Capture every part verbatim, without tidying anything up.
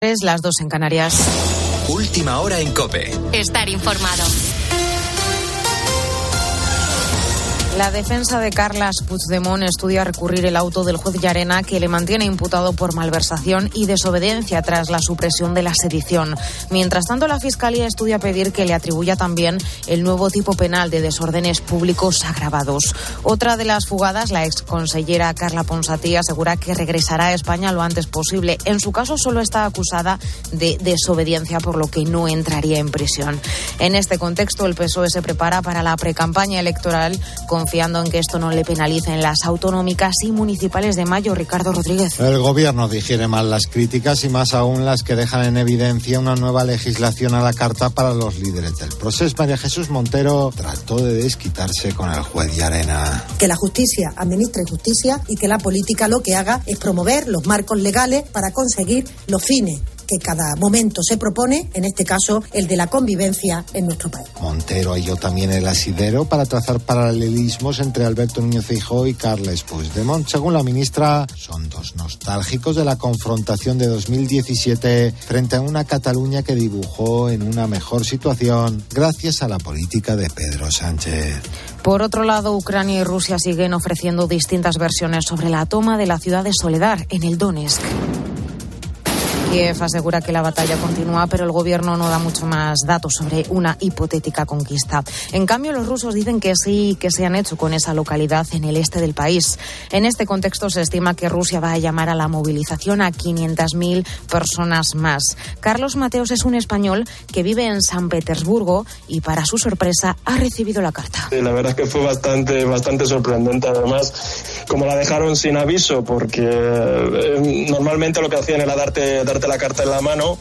Es las dos en Canarias. Última hora en COPE. Estar informado. La defensa de Carles Puigdemont estudia recurrir el auto del juez Llarena que le mantiene imputado por malversación y desobediencia tras la supresión de la sedición. Mientras tanto, la Fiscalía estudia pedir que le atribuya también el nuevo tipo penal de desórdenes públicos agravados. Otra de las fugadas, la exconsellera Carla Ponsatí, asegura que regresará a España lo antes posible. En su caso, solo está acusada de desobediencia, por lo que no entraría en prisión. En este contexto, el P S O E se prepara para la precampaña electoral, confiando en que esto no le penalice en las autonómicas y municipales de mayo. Ricardo Rodríguez. El gobierno digiere mal las críticas y más aún las que dejan en evidencia una nueva legislación a la carta para los líderes del proceso. María Jesús Montero trató de desquitarse con el juez Llarena. Que la justicia administre justicia y que la política lo que haga es promover los marcos legales para conseguir los fines que cada momento se propone, en este caso el de la convivencia en nuestro país. Montero halló también el asidero para trazar paralelismos entre Alberto Núñez Feijóo y Carles Puigdemont. Según la ministra, son dos nostálgicos de la confrontación de dos mil diecisiete frente a una Cataluña que dibujó en una mejor situación gracias a la política de Pedro Sánchez. Por otro lado, Ucrania y Rusia siguen ofreciendo distintas versiones sobre la toma de la ciudad de Soledar, en el Donetsk. Kiev asegura que la batalla continúa, pero el gobierno no da mucho más datos sobre una hipotética conquista. En cambio, los rusos dicen que sí que se han hecho con esa localidad en el este del país. En este contexto se estima que Rusia va a llamar a la movilización a quinientas mil personas más. Carlos Mateos es un español que vive en San Petersburgo y, para su sorpresa, ha recibido la carta. Sí, la verdad es que fue bastante, bastante sorprendente. Además, como la dejaron sin aviso, porque eh, normalmente lo que hacían era darte, darte la carta en la mano,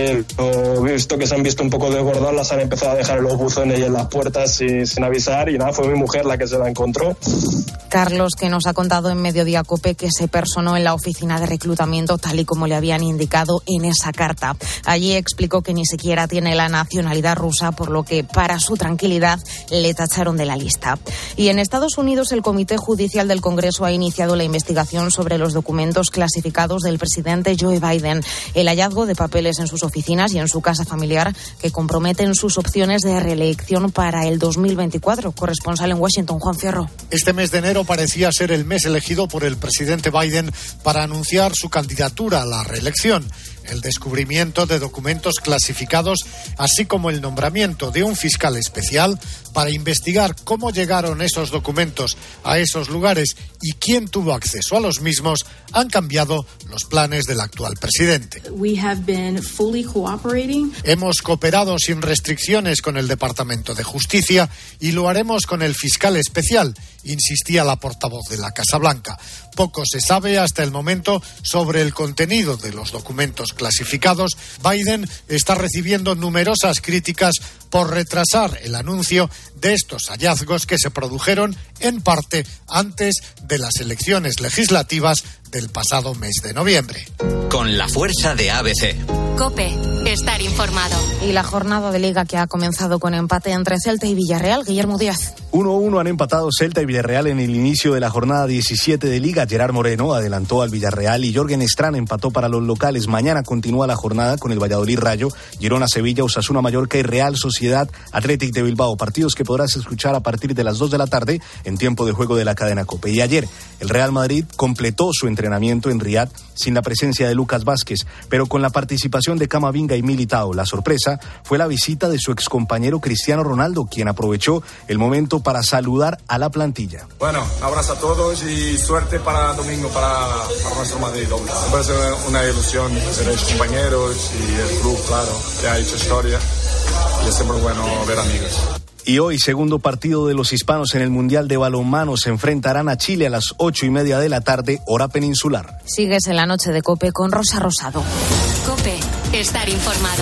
pero visto que se han visto un poco desbordadas, las han empezado a dejar en los buzones y en las puertas sin, sin avisar, y nada, fue mi mujer la que se la encontró. Carlos, que nos ha contado en Mediodía COPE que se personó en la oficina de reclutamiento tal y como le habían indicado en esa carta. Allí explicó que ni siquiera tiene la nacionalidad rusa, por lo que, para su tranquilidad, le tacharon de la lista. Y en Estados Unidos, el Comité Judicial del Congreso ha iniciado la investigación sobre los documentos clasificados del presidente Joe Biden. El hallazgo de papeles en sus oficinas y en su casa familiar que comprometen sus opciones de reelección para el dos mil veinticuatro. Corresponsal en Washington, Juan Fierro. Este mes de enero parecía ser el mes elegido por el presidente Biden para anunciar su candidatura a la reelección. El descubrimiento de documentos clasificados, así como el nombramiento de un fiscal especial para investigar cómo llegaron esos documentos a esos lugares y quién tuvo acceso a los mismos, han cambiado los planes del actual presidente. We have been fully cooperating. Hemos cooperado sin restricciones con el Departamento de Justicia y lo haremos con el fiscal especial, insistía la portavoz de la Casa Blanca. Poco se sabe hasta el momento sobre el contenido de los documentos clasificados. Biden está recibiendo numerosas críticas por retrasar el anuncio de estos hallazgos que se produjeron en parte antes de las elecciones legislativas del pasado mes de noviembre. Con la fuerza de A B C. COPE, estar informado. Y la jornada de Liga, que ha comenzado con empate entre Celta y Villarreal. Guillermo Díaz. uno a uno han empatado Celta y Villarreal en el inicio de la jornada diecisiete de Liga. Gerard Moreno adelantó al Villarreal y Jorgen Strand empató para los locales. Mañana continúa la jornada con el Valladolid Rayo, Girona Sevilla, Osasuna Mallorca y Real Sociedad Athletic de Bilbao. Partidos que podrás escuchar a partir de las dos de la tarde en tiempo de juego de la cadena COPE. Y ayer el Real Madrid completó su entrenamiento en Riad sin la presencia de Lucas Vázquez, pero con la participación de Camavinga y Militao. La sorpresa fue la visita de su excompañero Cristiano Ronaldo, quien aprovechó el momento para saludar a la plantilla. Bueno, abrazo a todos y suerte para domingo para, para nuestro Madrid. Me parece una ilusión ser los compañeros y el club, claro, que ha hecho historia y es siempre bueno ver amigos. Y hoy, segundo partido de los hispanos en el Mundial de Balonmano, se enfrentarán a Chile a las ocho y media de la tarde, hora peninsular. Sigues en la noche de COPE con Rosa Rosado. COPE, estar informado.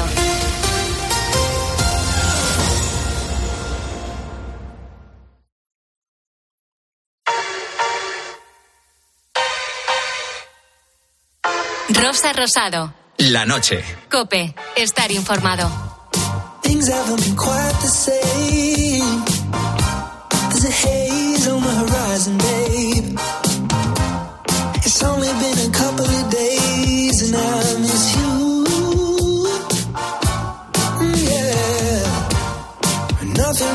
Rosa Rosado. La noche. COPE, estar informado. Things haven't been quite the same. There's a haze on the horizon, babe. It's only been a couple of days and I miss you.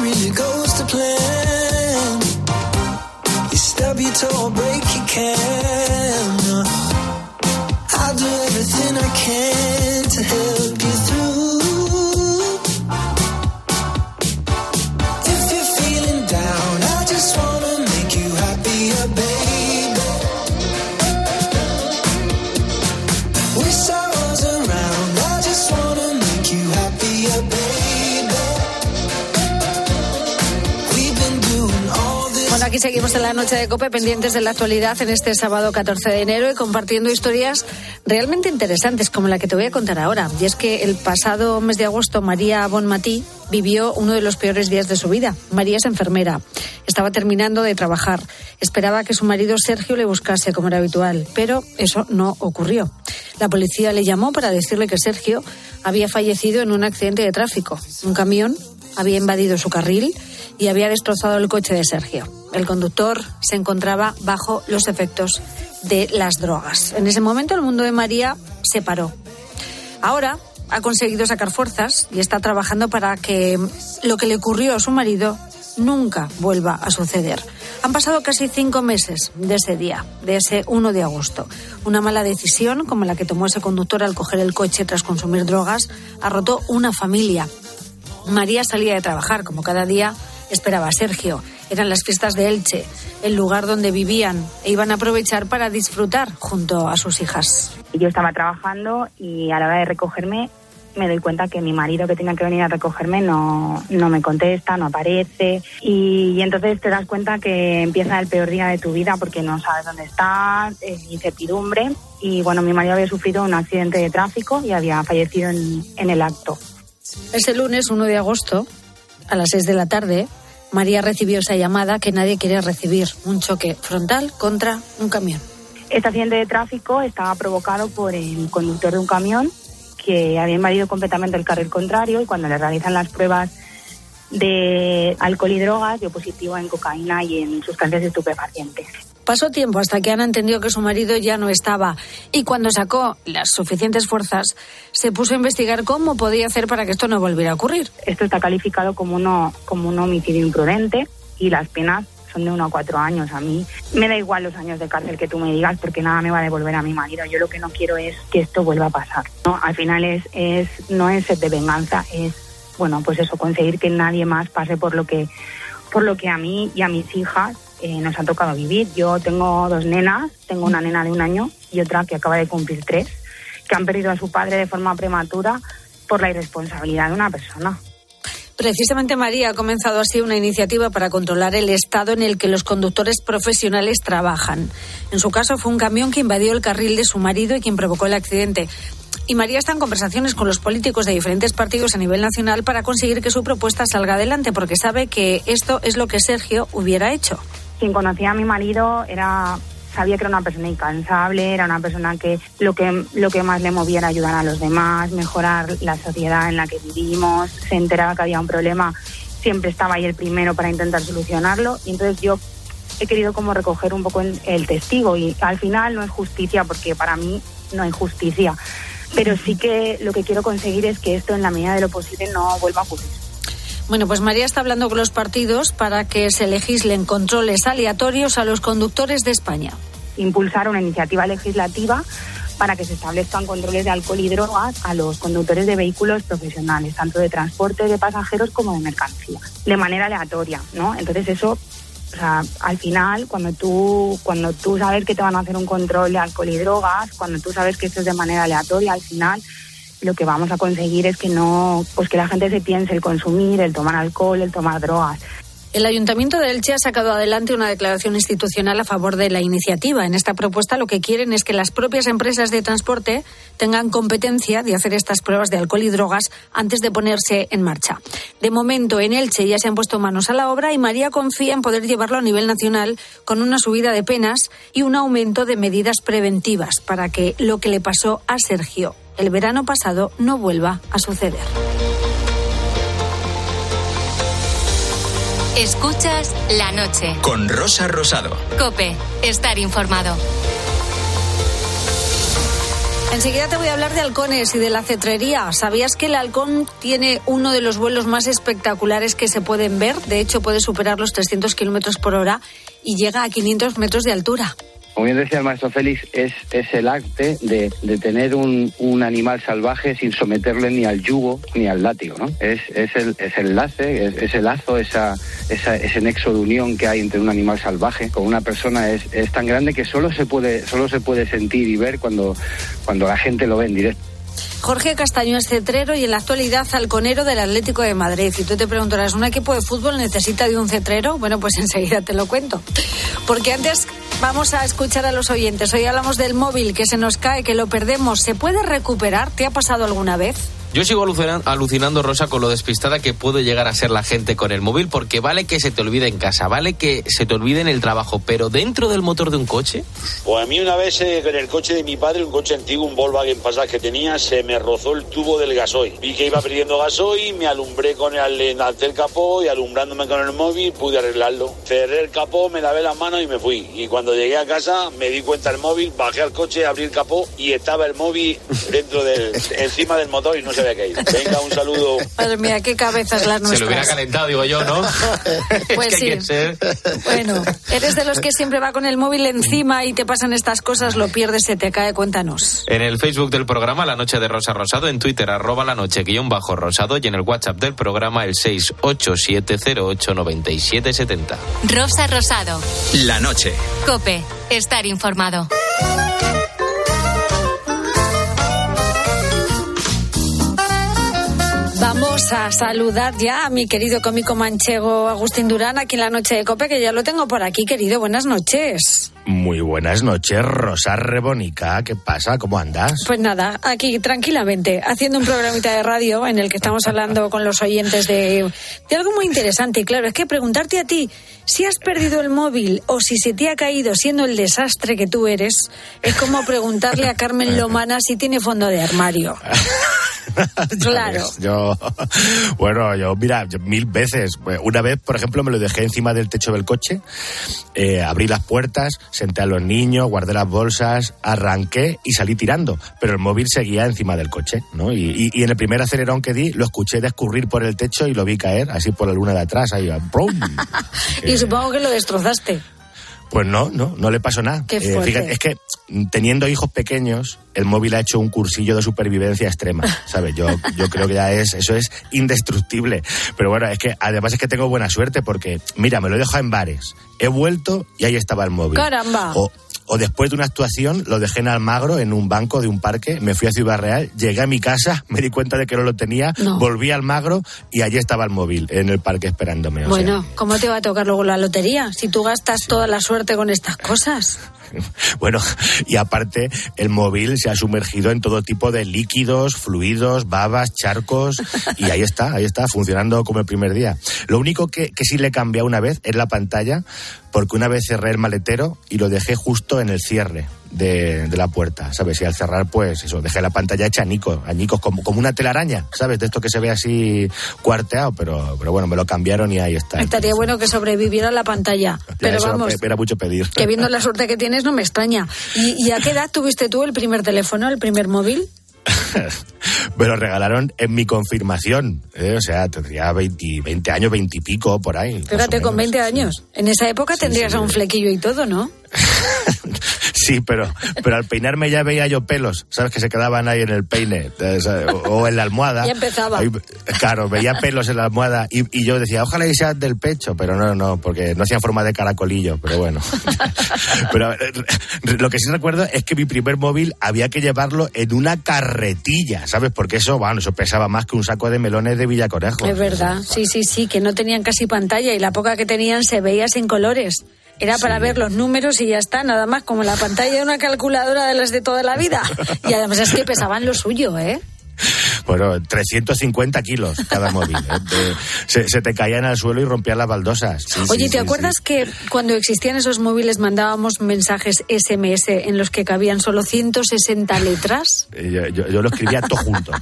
really goes to plan. You stub your toe, break your can. I'll do everything I can to help you through. If you're feeling down, I just wanna make you happier, baby. Wish I was around, I just wanna make you happier, baby. We've been doing all this. Bueno, aquí seguimos en la noche de COPE, pendientes de la actualidad en este sábado catorce de enero y compartiendo historias realmente interesantes como la que te voy a contar ahora. Y es que el pasado mes de agosto María Bonmatí vivió uno de los peores días de su vida. María es enfermera, estaba terminando de trabajar, esperaba que su marido Sergio le buscase como era habitual, pero eso no ocurrió. La policía le llamó para decirle que Sergio había fallecido en un accidente de tráfico. Un camión había invadido su carril y había destrozado el coche de Sergio. El conductor se encontraba bajo los efectos de las drogas. En ese momento el mundo de María se paró. Ahora ha conseguido sacar fuerzas y está trabajando para que lo que le ocurrió a su marido nunca vuelva a suceder. Han pasado casi cinco meses de ese día, de ese uno de agosto. Una mala decisión, como la que tomó ese conductor al coger el coche tras consumir drogas, ha roto una familia. María salía de trabajar, como cada día esperaba a Sergio. Eran las fiestas de Elche, el lugar donde vivían, e iban a aprovechar para disfrutar junto a sus hijas. Yo estaba trabajando y a la hora de recogerme me doy cuenta que mi marido que tenía que venir a recogerme no, no me contesta, no aparece. Y, y entonces te das cuenta que empieza el peor día de tu vida porque no sabes dónde estás, es incertidumbre. Y bueno, mi marido había sufrido un accidente de tráfico y había fallecido en, en el acto. Ese lunes, uno de agosto, a las seis de la tarde, María recibió esa llamada que nadie quería recibir, un choque frontal contra un camión. Este accidente de tráfico estaba provocado por el conductor de un camión que había invadido completamente el carril contrario y cuando le realizan las pruebas de alcohol y drogas dio positivo en cocaína y en sustancias estupefacientes. Pasó tiempo hasta que Ana entendió que su marido ya no estaba y cuando sacó las suficientes fuerzas se puso a investigar cómo podía hacer para que esto no volviera a ocurrir. Esto está calificado como, uno, como un homicidio imprudente y las penas son de uno a cuatro años. A mí me da igual los años de cárcel que tú me digas porque nada me va a devolver a mi marido. Yo lo que no quiero es que esto vuelva a pasar, ¿no? Al final es, es no es sed de venganza, es bueno pues eso, conseguir que nadie más pase por lo que por lo que a mí y a mis hijas eh, nos ha tocado vivir. Yo tengo dos nenas, tengo una nena de un año y otra que acaba de cumplir tres, que han perdido a su padre de forma prematura por la irresponsabilidad de una persona. Precisamente María ha comenzado así una iniciativa para controlar el estado en el que los conductores profesionales trabajan. En su caso fue un camión que invadió el carril de su marido y quien provocó el accidente. Y María está en conversaciones con los políticos de diferentes partidos a nivel nacional para conseguir que su propuesta salga adelante, porque sabe que esto es lo que Sergio hubiera hecho. Quien conocía a mi marido era... sabía que era una persona incansable, era una persona que lo que lo que más le movía era ayudar a los demás, mejorar la sociedad en la que vivimos. Se enteraba que había un problema, siempre estaba ahí el primero para intentar solucionarlo. Y entonces yo he querido como recoger un poco el testigo y al final no es justicia porque para mí no hay justicia. Pero sí que lo que quiero conseguir es que esto en la medida de lo posible no vuelva a ocurrir. Bueno, pues María está hablando con los partidos para que se legislen controles aleatorios a los conductores de España. Impulsar una iniciativa legislativa para que se establezcan controles de alcohol y drogas a los conductores de vehículos profesionales, tanto de transporte de pasajeros como de mercancías, de manera aleatoria, ¿no? Entonces eso, o sea, al final, cuando tú, cuando tú sabes que te van a hacer un control de alcohol y drogas, cuando tú sabes que esto es de manera aleatoria, al final lo que vamos a conseguir es que no, pues que la gente se piense el consumir, el tomar alcohol, el tomar drogas. El Ayuntamiento de Elche ha sacado adelante una declaración institucional a favor de la iniciativa. En esta propuesta lo que quieren es que las propias empresas de transporte tengan competencia de hacer estas pruebas de alcohol y drogas antes de ponerse en marcha. De momento en Elche ya se han puesto manos a la obra y María confía en poder llevarlo a nivel nacional con una subida de penas y un aumento de medidas preventivas para que lo que le pasó a Sergio el verano pasado no vuelva a suceder. Escuchas La Noche. Con Rosa Rosado. COPE. Estar informado. Enseguida te voy a hablar de halcones y de la cetrería. ¿Sabías que el halcón tiene uno de los vuelos más espectaculares que se pueden ver? De hecho, puede superar los trescientos kilómetros por hora y llega a quinientos metros de altura. Como bien decía el maestro Félix, es, es el arte de, de tener un, un animal salvaje sin someterle ni al yugo ni al látigo, ¿no? Es, es, el, es el lace, es, es el lazo, esa, esa, ese nexo de unión que hay entre un animal salvaje con una persona es, es tan grande que solo se puede, solo se puede sentir y ver cuando, cuando la gente lo ve en directo. Jorge Castaño es cetrero y en la actualidad halconero del Atlético de Madrid. Y tú te preguntarás, ¿un equipo de fútbol necesita de un cetrero? Bueno, pues enseguida te lo cuento. Porque antes vamos a escuchar a los oyentes. Hoy hablamos del móvil, que se nos cae, que lo perdemos. ¿Se puede recuperar? ¿Te ha pasado alguna vez? Yo sigo alucinando, Rosa, con lo despistada que puede llegar a ser la gente con el móvil, porque vale que se te olvide en casa, vale que se te olvide en el trabajo, pero dentro del motor de un coche... Pues a mí una vez eh, en el coche de mi padre, un coche antiguo, un Volkswagen Passat que tenía, se me rozó el tubo del gasoil. Vi que iba perdiendo gasoil, me alumbré con el, alcé el capó y alumbrándome con el móvil pude arreglarlo. Cerré el capó, me lavé las manos y me fui. Y cuando llegué a casa me di cuenta del móvil, bajé al coche, abrí el capó y estaba el móvil dentro del, encima del motor y no se había caído. Venga, un saludo. Madre mía, qué cabezas las nuestras. Se lo hubiera calentado, digo yo, ¿no? Pues es que sí. hay que ser... Bueno, ¿eres de los que siempre va con el móvil encima y te pasan estas cosas, lo pierdes, se te cae? Cuéntanos. En el Facebook del programa La Noche de Rosa Rosado, en Twitter, arroba la noche guión bajo rosado, y en el WhatsApp del programa el seis ocho siete cero ocho nueve siete siete cero. Rosa Rosado. La noche. COPE. Estar informado. Vamos a saludar ya a mi querido cómico manchego Agustín Durán, aquí en la Noche de COPE, que ya lo tengo por aquí, querido. Buenas noches. Muy buenas noches, Rosa Rebonica. ¿Qué pasa? ¿Cómo andas? Pues nada, aquí tranquilamente, haciendo un programita de radio en el que estamos hablando con los oyentes de, de algo muy interesante. Y claro, es que preguntarte a ti si has perdido el móvil o si se te ha caído siendo el desastre que tú eres, es como preguntarle a Carmen Lomana si tiene fondo de armario. Claro. Ves, yo, bueno, yo, mira, yo, mil veces. Una vez, por ejemplo, me lo dejé encima del techo del coche, eh, abrí las puertas, senté a los niños, guardé las bolsas, arranqué y salí tirando. Pero el móvil seguía encima del coche, ¿no? Y, y, y en el primer acelerón que di, lo escuché descurrir por el techo y lo vi caer, así por la luna de atrás, ahí, ¡brum! Y supongo que lo destrozaste. Pues no, no, no le pasó nada. Qué fuerte. Eh, fíjate, es que teniendo hijos pequeños, el móvil ha hecho un cursillo de supervivencia extrema, ¿sabes? Yo, yo creo que ya es, eso es indestructible. Pero bueno, es que además es que tengo buena suerte porque, mira, me lo he dejado en bares, he vuelto y ahí estaba el móvil. ¡Caramba! O, o después de una actuación lo dejé en Almagro, en un banco de un parque, me fui a Ciudad Real, llegué a mi casa, me di cuenta de que no lo tenía, no. Volví a Almagro y allí estaba el móvil, en el parque esperándome. O bueno, sea. ¿Cómo te va a tocar luego la lotería si tú gastas sí. toda la suerte con estas cosas? Bueno, y aparte el móvil se ha sumergido en todo tipo de líquidos, fluidos, babas, charcos, y ahí está, ahí está, funcionando como el primer día. Lo único que, que sí le cambié una vez es la pantalla, porque una vez cerré el maletero y lo dejé justo en el cierre de, de la puerta, ¿sabes? Y al cerrar, pues eso, dejé la pantalla hecha añicos, añicos como, como una telaraña, ¿sabes? De esto que se ve así cuarteado, pero, pero bueno, me lo cambiaron y ahí está. Estaría bueno que sobreviviera la pantalla, ya, pero vamos, era mucho pedir. Que viendo la suerte que tienes no me extraña. ¿Y, y a qué edad tuviste tú el primer teléfono, el primer móvil? Me lo regalaron en mi confirmación, ¿eh? O sea, tendría veinte, veinte años, veinte y pico, por ahí. Fíjate, con veinte años. En esa época sí, tendrías sí, a un flequillo y todo, ¿no? Sí, pero, pero al peinarme ya veía yo pelos, ¿sabes? Que se quedaban ahí en el peine, o, o en la almohada. Ya empezaba. Ahí, claro, veía pelos en la almohada y, y yo decía, ojalá y sean del pecho, pero no, no, porque no hacían forma de caracolillo, pero bueno. Pero lo que sí recuerdo es que mi primer móvil había que llevarlo en una carretilla, ¿sabes? Porque eso, bueno, eso pesaba más que un saco de melones de Villaconejo. Es verdad, sí, sí, sí, que no tenían casi pantalla y la poca que tenían se veía sin colores. Era para sí. ver los números y ya está, nada más, como la pantalla de una calculadora de las de toda la vida. Y además es que pesaban lo suyo, ¿eh? Bueno, trescientos cincuenta kilos cada móvil. ¿eh? De, se, se te caían al suelo y rompían las baldosas. Sí, Oye, sí, ¿te sí, acuerdas sí. que cuando existían esos móviles mandábamos mensajes ese eme ese en los que cabían solo ciento sesenta letras? Yo, yo, yo lo escribía todo junto.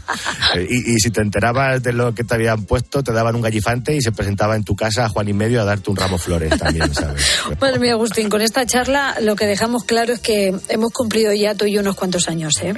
Y, y si te enterabas de lo que te habían puesto, te daban un gallifante y se presentaba en tu casa a Juan y Medio a darte un ramo flores también, ¿sabes? Madre mía, Agustín, con esta charla lo que dejamos claro es que hemos cumplido ya tú y yo unos cuantos años, ¿eh?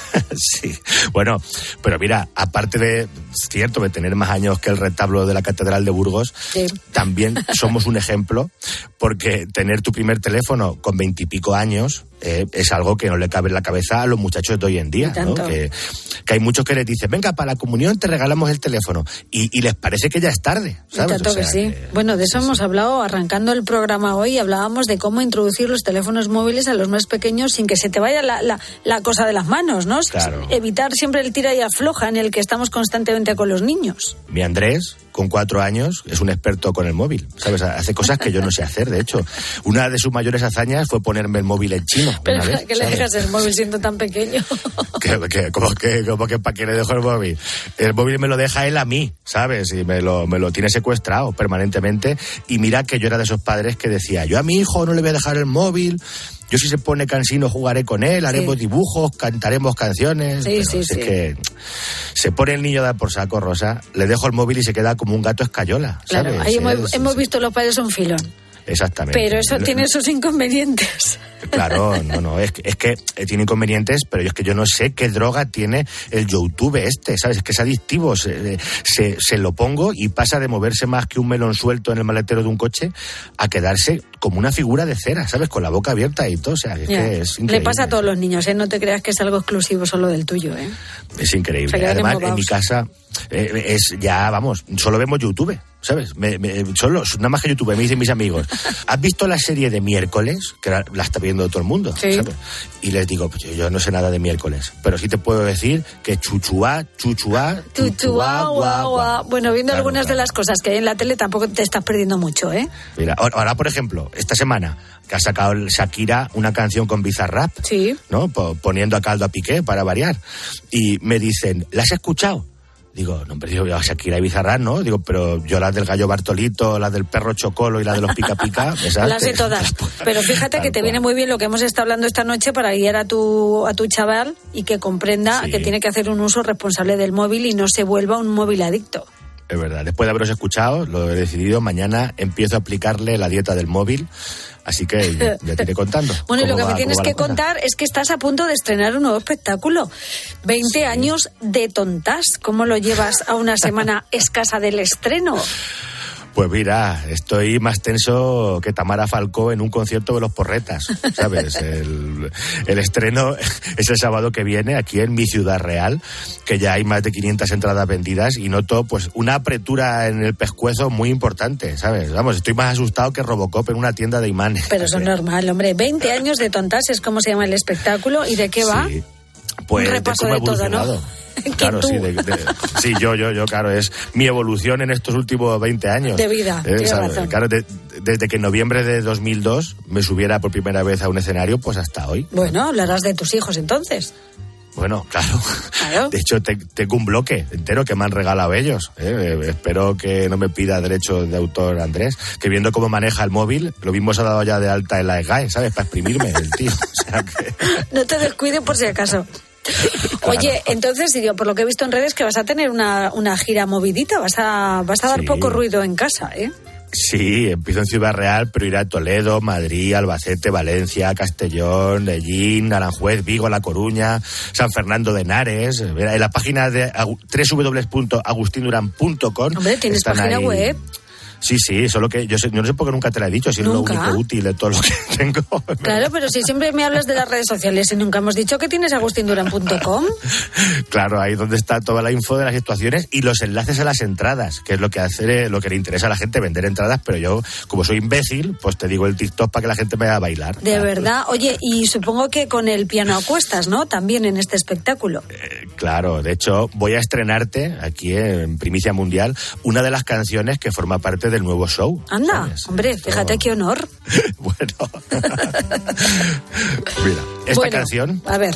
Sí, bueno, pero mira, aparte de, cierto, de tener más años que el retablo de la Catedral de Burgos, sí. También somos un ejemplo, porque tener tu primer teléfono con veintipico años eh, es algo que no le cabe en la cabeza a los muchachos de hoy en día, ¿no? Que, que hay muchos que les dicen, venga, para la comunión te regalamos el teléfono, y, y les parece que ya es tarde, ¿sabes? Tanto o sea, que sí. Que, bueno, de eso sí, hemos sí. hablado arrancando el programa hoy, hablábamos de cómo introducir los teléfonos móviles a los más pequeños sin que se te vaya la, la, la cosa de las manos, ¿no? Claro. Evitar siempre el tira y afloja en el que estamos constantemente con los niños. Mi Andrés, con cuatro años, es un experto con el móvil, ¿sabes? Hace cosas que yo no sé hacer, de hecho. Una de sus mayores hazañas fue ponerme el móvil en chino. Pero una vez, ¿qué le ¿sabes? dejas el móvil siendo tan pequeño? que, que, como que, como que ¿para qué le dejo el móvil? El móvil me lo deja él a mí, ¿sabes? Y me lo, me lo tiene secuestrado permanentemente. Y mira que yo era de esos padres que decía, yo a mi hijo no le voy a dejar el móvil, yo si se pone cansino jugaré con él, haremos sí. dibujos, cantaremos canciones. Sí, pero sí, si sí. Es que se pone el niño a dar por saco, Rosa, le dejo el móvil y se queda como un gato escayola, ¿sabes? Claro, ahí es, hemos, es, hemos es, visto los padres un filón. Exactamente. Pero eso tiene sus inconvenientes. Claro, no, no, es que, es que tiene inconvenientes, pero yo es que yo no sé qué droga tiene el YouTube este, ¿sabes? Es que es adictivo, se, se, se lo pongo y pasa de moverse más que un melón suelto en el maletero de un coche a quedarse como una figura de cera, ¿sabes? Con la boca abierta y todo, o sea, es ya. que es increíble. Le pasa a todos los niños, ¿eh? No te creas que es algo exclusivo solo del tuyo, ¿eh? Es increíble. Además, en mi casa eh, es ya, vamos, solo vemos YouTube, ¿sabes? Me, me, solo, nada más que YouTube, me dicen mis amigos, ¿has visto la serie de miércoles? Que la, la está viendo todo el mundo, sí. ¿sabes? Y les digo, pues yo, yo no sé nada de miércoles, pero sí te puedo decir que chuchuá, chuchuá, chuchuá, guau, guau. Bueno, viendo claro, algunas claro. de las cosas que hay en la tele tampoco te estás perdiendo mucho, ¿eh? Mira, ahora, por ejemplo, esta semana que ha sacado Shakira una canción con Bizarrap, sí. ¿no? Poniendo a caldo a Piqué para variar. Y me dicen, ¿la has escuchado? Digo, no, hombre, digo, Shakira y Bizarrap, ¿no? Digo, pero yo las del gallo Bartolito, las del perro Chocolo y las de los Pica Pica, las sé todas. Pero fíjate que te viene muy bien lo que hemos estado hablando esta noche para guiar a tu, a tu chaval y que comprenda sí. que tiene que hacer un uso responsable del móvil y no se vuelva un móvil adicto. Es verdad, después de haberos escuchado, lo he decidido, mañana empiezo a aplicarle la dieta del móvil, así que ya, ya te iré contando. Bueno, y lo que va, me tienes que contar es que estás a punto de estrenar un nuevo espectáculo. veinte sí. años de tontas. ¿Cómo lo llevas a una semana escasa del estreno? Pues mira, estoy más tenso que Tamara Falcó en un concierto de los Porretas, ¿sabes? El, el estreno es el sábado que viene aquí en mi ciudad real, que ya hay más de quinientas entradas vendidas y noto pues una apretura en el pescuezo muy importante, ¿sabes? Vamos, estoy más asustado que Robocop en una tienda de imanes. Pero eso es normal, hombre. veinte años de tontas es como se llama el espectáculo. ¿Y de qué va? Sí. Pues un repaso de, de todo, ¿no? Claro, tú? sí, de, de, sí, yo, yo, yo, claro, es mi evolución en estos últimos veinte años. De vida, eh, tienes razón. Claro, de, desde que en noviembre de dos mil dos me subiera por primera vez a un escenario, pues hasta hoy. Bueno, hablarás de tus hijos entonces. Bueno, claro. claro. De hecho, te, tengo un bloque entero que me han regalado ellos. ¿eh? Espero que no me pida derechos de autor Andrés, que viendo cómo maneja el móvil, lo mismo se ha dado ya de alta en la E G A E, ¿sabes? Para exprimirme el tío. O sea que... No te descuides por si acaso. Claro. Oye, entonces, digo, por lo que he visto en redes, que vas a tener una, una gira movidita, vas a, vas a dar sí. poco ruido en casa, ¿eh? Sí, empiezo en Ciudad Real, pero iré a Toledo, Madrid, Albacete, Valencia, Castellón, Lellín, Aranjuez, Vigo, La Coruña, San Fernando de Henares. En la página de doble u doble u doble u punto agustín durán punto com. Hombre, ¿tienes página ahí... web? Sí, sí, solo que yo, sé, yo no sé por qué nunca te la he dicho, si es lo único útil de todo lo que tengo. Claro, pero si siempre me hablas de las redes sociales y nunca hemos dicho que tienes agustín durán punto com. Claro, ahí donde está toda la info de las situaciones y los enlaces a las entradas, que es lo que hace, lo que le interesa a la gente, vender entradas, pero yo, como soy imbécil, pues te digo el TikTok para que la gente me vaya a bailar. De claro. verdad, oye, y supongo que con el piano a cuestas, ¿no? También en este espectáculo. Eh, claro, de hecho, voy a estrenarte aquí en Primicia Mundial una de las canciones que forma parte del nuevo show. Anda, ¿sabes? hombre, fíjate no. qué honor. Bueno. Mira, esta bueno, canción a ver.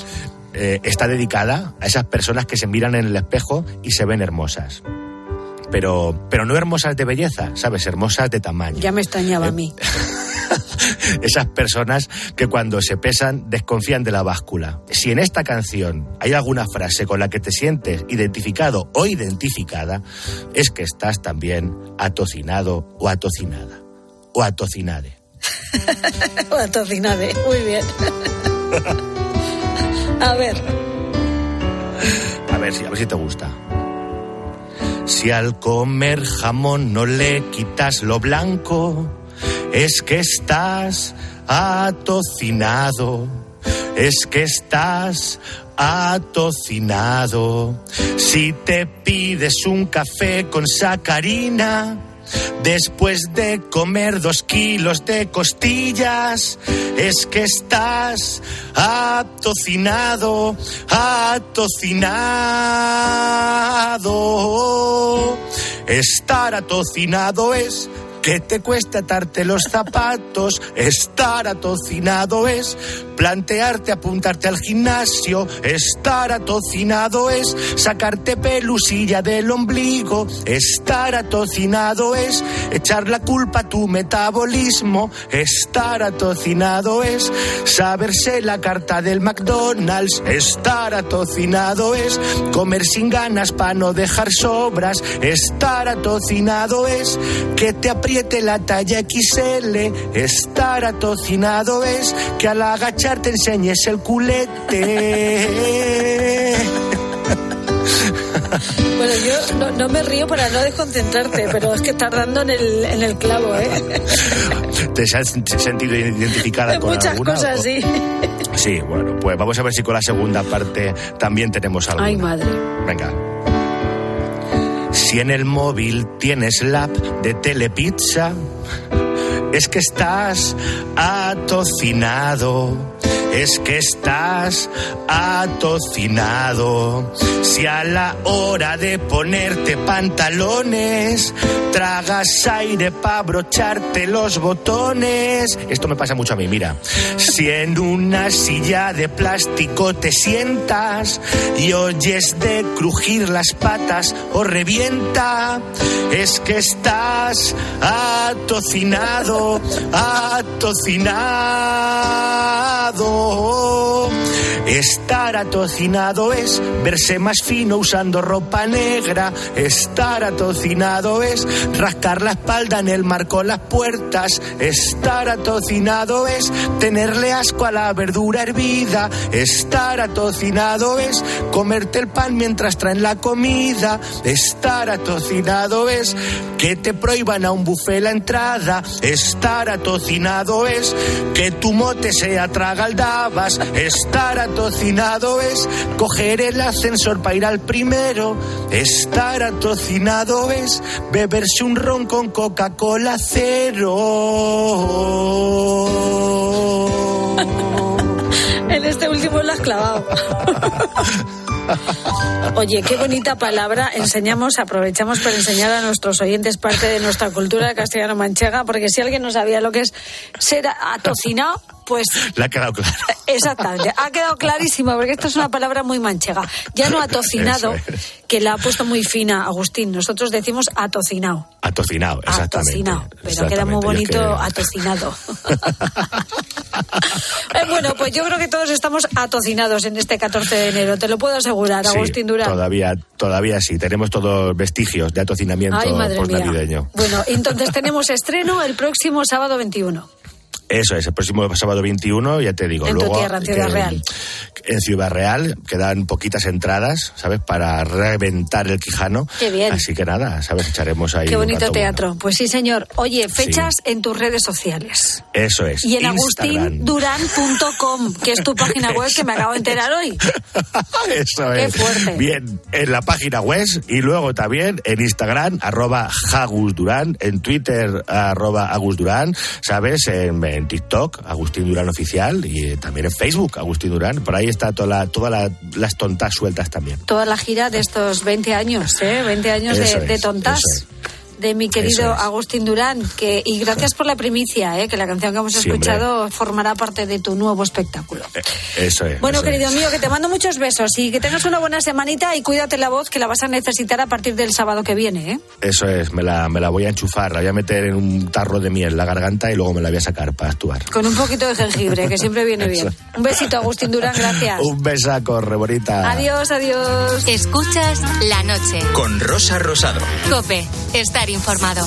eh, está dedicada a esas personas que se miran en el espejo y se ven hermosas. Pero, pero no hermosas de belleza, ¿sabes? Hermosas de tamaño. Ya me extrañaba eh, a mí. Esas personas que cuando se pesan desconfían de la báscula. Si en esta canción hay alguna frase con la que te sientes identificado o identificada, es que estás también atocinado o atocinada. O atocinade. O atocinade, muy bien. A ver. A ver, si, a ver si te gusta. Si al comer jamón no le quitas lo blanco, es que estás atocinado, es que estás atocinado. Si te pides un café con sacarina, después de comer dos kilos de costillas, es que estás atocinado, atocinado. Estar atocinado es que te cueste atarte los zapatos. Estar atocinado es plantearte apuntarte al gimnasio. Estar atocinado es sacarte pelusilla del ombligo. Estar atocinado es echar la culpa a tu metabolismo. Estar atocinado es saberse la carta del McDonald's. Estar atocinado es comer sin ganas para no dejar sobras. Estar atocinado es que te apriete la talla equis ele. Estar atocinado es que al agachar te enseñes el culete. Bueno, yo no, no me río para no desconcentrarte, pero es que estás dando en el, en el clavo, ¿eh? ¿Te has sentido identificada con muchas alguna? Muchas cosas, sí. Sí, bueno, pues vamos a ver si con la segunda parte también tenemos alguna. Ay, madre. Venga. Si en el móvil tienes la app de Telepizza, es que estás atocinado. Es que estás atocinado. Si a la hora de ponerte pantalones tragas aire para abrocharte los botones. Esto me pasa mucho a mí, mira. Si en una silla de plástico te sientas y oyes de crujir las patas o revienta, es que estás atocinado, atocinado. Estar atocinado es verse más fino usando ropa negra. Estar atocinado es rascar la espalda en el marco las puertas. Estar atocinado es tenerle asco a la verdura hervida. Estar atocinado es comerte el pan mientras traen la comida. Estar atocinado es que te prohíban a un buffet la entrada. Estar atocinado es que tu mote sea tragaldabas. Estar atocinado es coger el ascensor para ir al primero. Estar atocinado es beberse un ron con Coca-Cola cero. En este último lo has clavado. Oye, qué bonita palabra. Enseñamos, aprovechamos para enseñar a nuestros oyentes parte de nuestra cultura castellano-manchega, porque si alguien no sabía lo que es ser atocinado, pues... Le ha quedado claro. Exactamente, ha quedado clarísimo, porque esta es una palabra muy manchega. Ya no atocinado, es. que la ha puesto muy fina Agustín. Nosotros decimos atocinado. Atocinado, exactamente. Atocinado, pero exactamente. Queda muy bonito que... atocinado. eh, bueno, pues yo creo que todos estamos atocinados en este catorce de enero, te lo puedo asegurar, sí, Agustín Durán. Todavía, todavía sí, tenemos todos vestigios de atocinamiento postnavideño. Bueno, entonces tenemos estreno el próximo sábado veintiuno. Eso es, el próximo sábado veintiuno, ya te digo. En luego, tu tierra, en Ciudad que, Real. En Ciudad Real quedan poquitas entradas, ¿sabes? Para reventar el Quijano. Qué bien. Así que nada, ¿sabes? Echaremos ahí. Qué bonito teatro. Bueno. Pues sí, señor. Oye, fechas sí. en tus redes sociales. Eso es. Y en agustín durán punto com, que es tu página web que me acabo de enterar hoy. Eso Qué es. fuerte. Bien, en la página web y luego también en Instagram, arroba Agus Durán, en Twitter, arroba Agus Durán, ¿sabes? En, en TikTok, Agustín Durán Oficial, y también en Facebook, Agustín Durán. Por ahí está toda la, todas la, las tontas sueltas también. Toda la gira de estos veinte años, ¿eh? veinte años de, es, de tontas. de mi querido es. Agustín Durán, que y gracias por la primicia, ¿eh? Que la canción que hemos Sí, escuchado formará parte de tu nuevo espectáculo. Eh, Eso es. Bueno, eso querido es. mío, que te mando muchos besos y que tengas una buena semanita y cuídate la voz, que la vas a necesitar a partir del sábado que viene, ¿eh? Eso es, me la, me la voy a enchufar, la voy a meter en un tarro de miel en la garganta y luego me la voy a sacar para actuar. Con un poquito de jengibre, que siempre viene bien. Un besito, Agustín Durán, gracias. Un besaco, re bonita. Adiós, adiós. Escuchas La Noche. Con Rosa Rosado. COPE. Estar informado.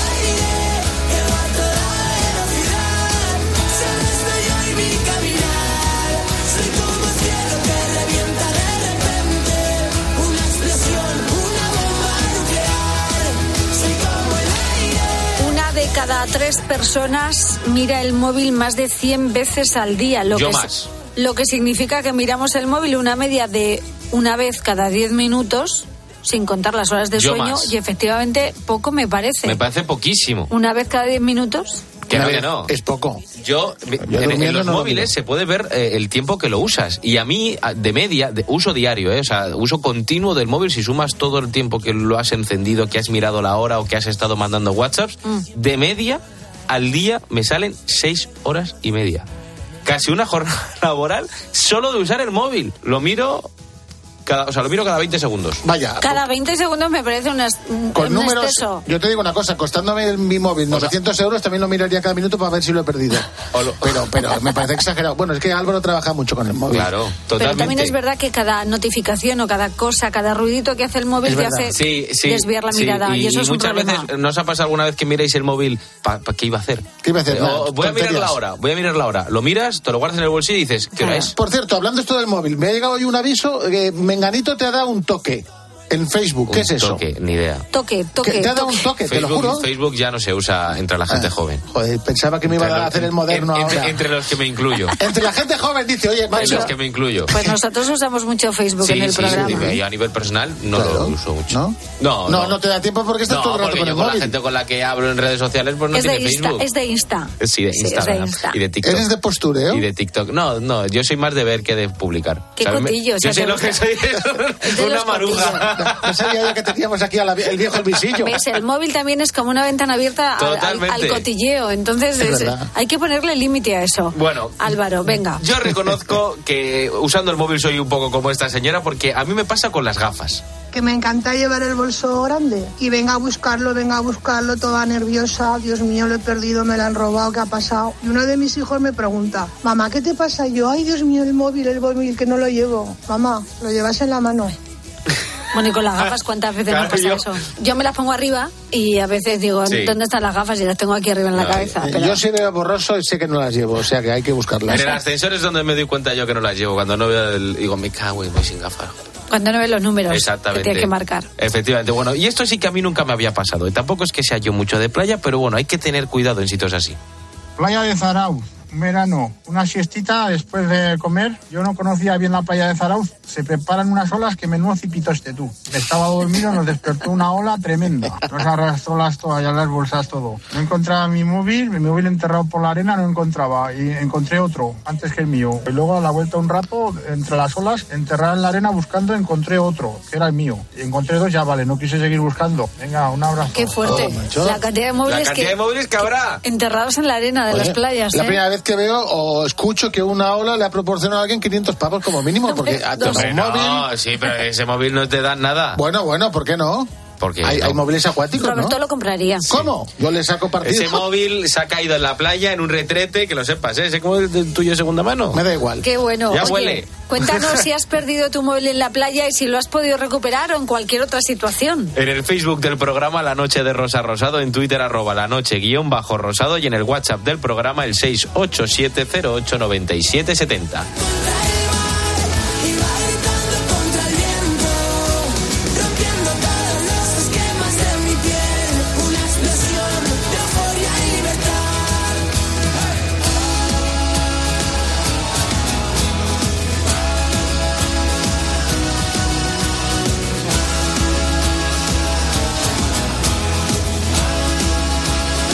Una de cada tres personas mira el móvil más de cien veces al día. Lo Yo que más. Si- lo que significa que miramos el móvil una media de una vez cada diez minutos, sin contar las horas de Yo sueño, más. y efectivamente poco me parece. Me parece poquísimo. Una vez cada diez minutos. Que no, que no. Es poco. Yo, en, en durmiendo los no lo móviles miro. se puede ver eh, el tiempo que lo usas. Y a mí, a- de media, de uso diario, eh, o sea, uso continuo del móvil, si sumas todo el tiempo que lo has encendido, que has mirado la hora o que has estado mandando WhatsApps, Mm. de media al día me salen seis horas y media. Casi una jornada laboral solo de usar el móvil. Lo miro cada, o sea, lo miro cada veinte segundos. Vaya. Cada veinte segundos me parece un, es- un Con números, exceso. yo te digo una cosa, costándome en mi móvil novecientos euros, también lo miraría cada minuto para ver si lo he perdido. Pero, pero me parece exagerado. Bueno, es que Álvaro trabaja mucho con el móvil. Claro, Pero también es verdad que cada notificación o cada cosa, cada ruidito que hace el móvil Es te verdad. hace Sí, sí, desviar la sí, mirada. Y, eso es un muchas problema. veces, ¿no os ha pasado alguna vez que miréis el móvil? ¿Para qué iba a hacer? ¿Qué iba a hacer? Eh, Nada, o voy a mirar tonterías. la hora, voy a mirar la hora. Lo miras, te lo guardas en el bolsillo y dices, ¿qué hora es? Por cierto, hablando esto del móvil, me ha llegado hoy un aviso que Menganito te ha dado un toque en Facebook. ¿Qué Un es eso? toque, ni idea. Toque, toque. Que te ha dado toque. un toque, te lo Facebook, juro. Facebook ya no se usa entre la gente Ah, joven. Joder, pensaba que me iba Entre a los- hacer el moderno en- entre, ahora. entre los que me incluyo. Entre la gente joven dice, oye, En macho, los que me incluyo. Pues nosotros usamos mucho Facebook Sí, en el sí, programa. sí, ¿eh? y a nivel personal no Claro. lo uso mucho. ¿no? No, No, no te da tiempo porque estás No, todo el rato porque con yo el con móvil. la gente con la que hablo en redes sociales pues no es, de tiene Insta, Facebook. es de Insta. Sí, de Sí, es de Instagram Insta. y de TikTok. ¿Eres de postureo? Y de TikTok. No, no, yo soy más de ver que de publicar. Qué ¿Sabes? Me- cotillo, o sea, Yo sé te lo que gusta. soy, Es de una los maruja. No sabía yo que teníamos aquí a la- el viejo el visillo. ¿Ves? El móvil también es como una ventana abierta al, al- Totalmente. al cotilleo. Entonces Es es- verdad. hay que ponerle límite a eso. Bueno. Álvaro, venga. Yo reconozco que usando el móvil soy un poco como esta señora porque a mí me pasa con las gafas. Que me encanta llevar el bolso grande y venga a buscarlo, venga a buscarlo, toda nerviosa, Dios mío, lo he perdido, me lo han robado, ¿qué ha pasado? Y uno de mis hijos me pregunta, mamá, ¿qué te pasa? Y yo, ay, Dios mío, el móvil, el móvil, que no lo llevo. Mamá, lo llevas en la mano. Bueno, y con las gafas, ¿cuántas veces Claro, me pasa yo- eso? Yo me las pongo arriba y a veces digo, Sí. ¿dónde están las gafas? Y las tengo aquí arriba en la No, cabeza. Eh, Pero Yo si veo borroso sé que no las llevo, o sea que hay que buscarlas. En el ascensor es donde me doy cuenta yo que no las llevo. Cuando no veo el... Digo, me cago y voy sin gafas. cuando no ves los números que Exactamente. tienes que marcar. Efectivamente. Bueno, y esto sí que a mí nunca me había pasado. Y tampoco es que sea yo mucho de playa, pero bueno, hay que tener cuidado en sitios así. Playa de Zarauz, un verano, una siestita después de comer. Yo no conocía bien la playa de Zarauz. Se preparan unas olas que menudo cipito este tú. Estaba dormido, nos despertó una ola tremenda. Nos arrastró las toallas, las bolsas, todo. No encontraba mi móvil, mi móvil enterrado por la arena, no encontraba. Y encontré otro, antes que el mío. Y luego a la vuelta un rato, entre las olas, enterrado en la arena buscando, encontré otro, que era el mío. Y encontré dos, ya vale, no quise seguir buscando. Venga, un abrazo. Qué fuerte. la cantidad de móviles, La cantidad que, de móviles que habrá. enterrados en la arena de Oye, las playas. La ¿eh? primera vez que veo o escucho que una ola le ha proporcionado a alguien quinientos pavos como mínimo, porque a Dos. un móvil... No, sí, pero ese móvil no te da nada. Bueno, bueno, ¿por qué no? Porque Hay, no. hay móviles acuáticos, Roberto ¿no? lo compraría. ¿Cómo? Yo le saco partido. Ese móvil se ha caído en la playa en un retrete, que lo sepas, ¿eh? Ese móvil es tuyo de segunda mano. Me da igual. Qué bueno. Ya Oye, huele. cuéntanos si has perdido tu móvil en la playa y si lo has podido recuperar o en cualquier otra situación. En el Facebook del programa La Noche de Rosa Rosado, en Twitter arroba la noche guión bajo rosado y en el WhatsApp del programa el seis ocho siete cero ocho nueve siete siete cero.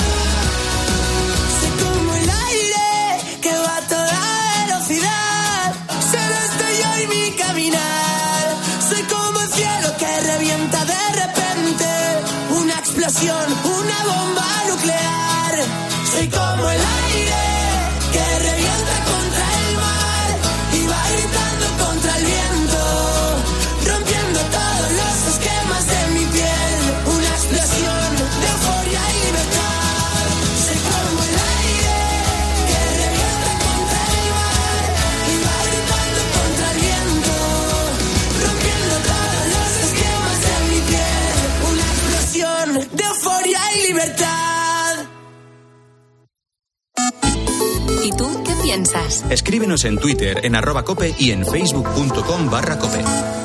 Soy como el aire que va a toda velocidad. explosión, una bomba nuclear. Soy como el aire que revienta contra el mar y va gritando contra el viento, rompiendo todos los esquemas de mi piel. Una explosión de euforia y libertad. Soy como el aire que revienta contra el mar y va gritando contra el viento, rompiendo todos los esquemas de mi piel. Una explosión de euforia y libertad. ¿Y tú qué piensas? Escríbenos en Twitter, en arroba cope y en facebook.com barra cope.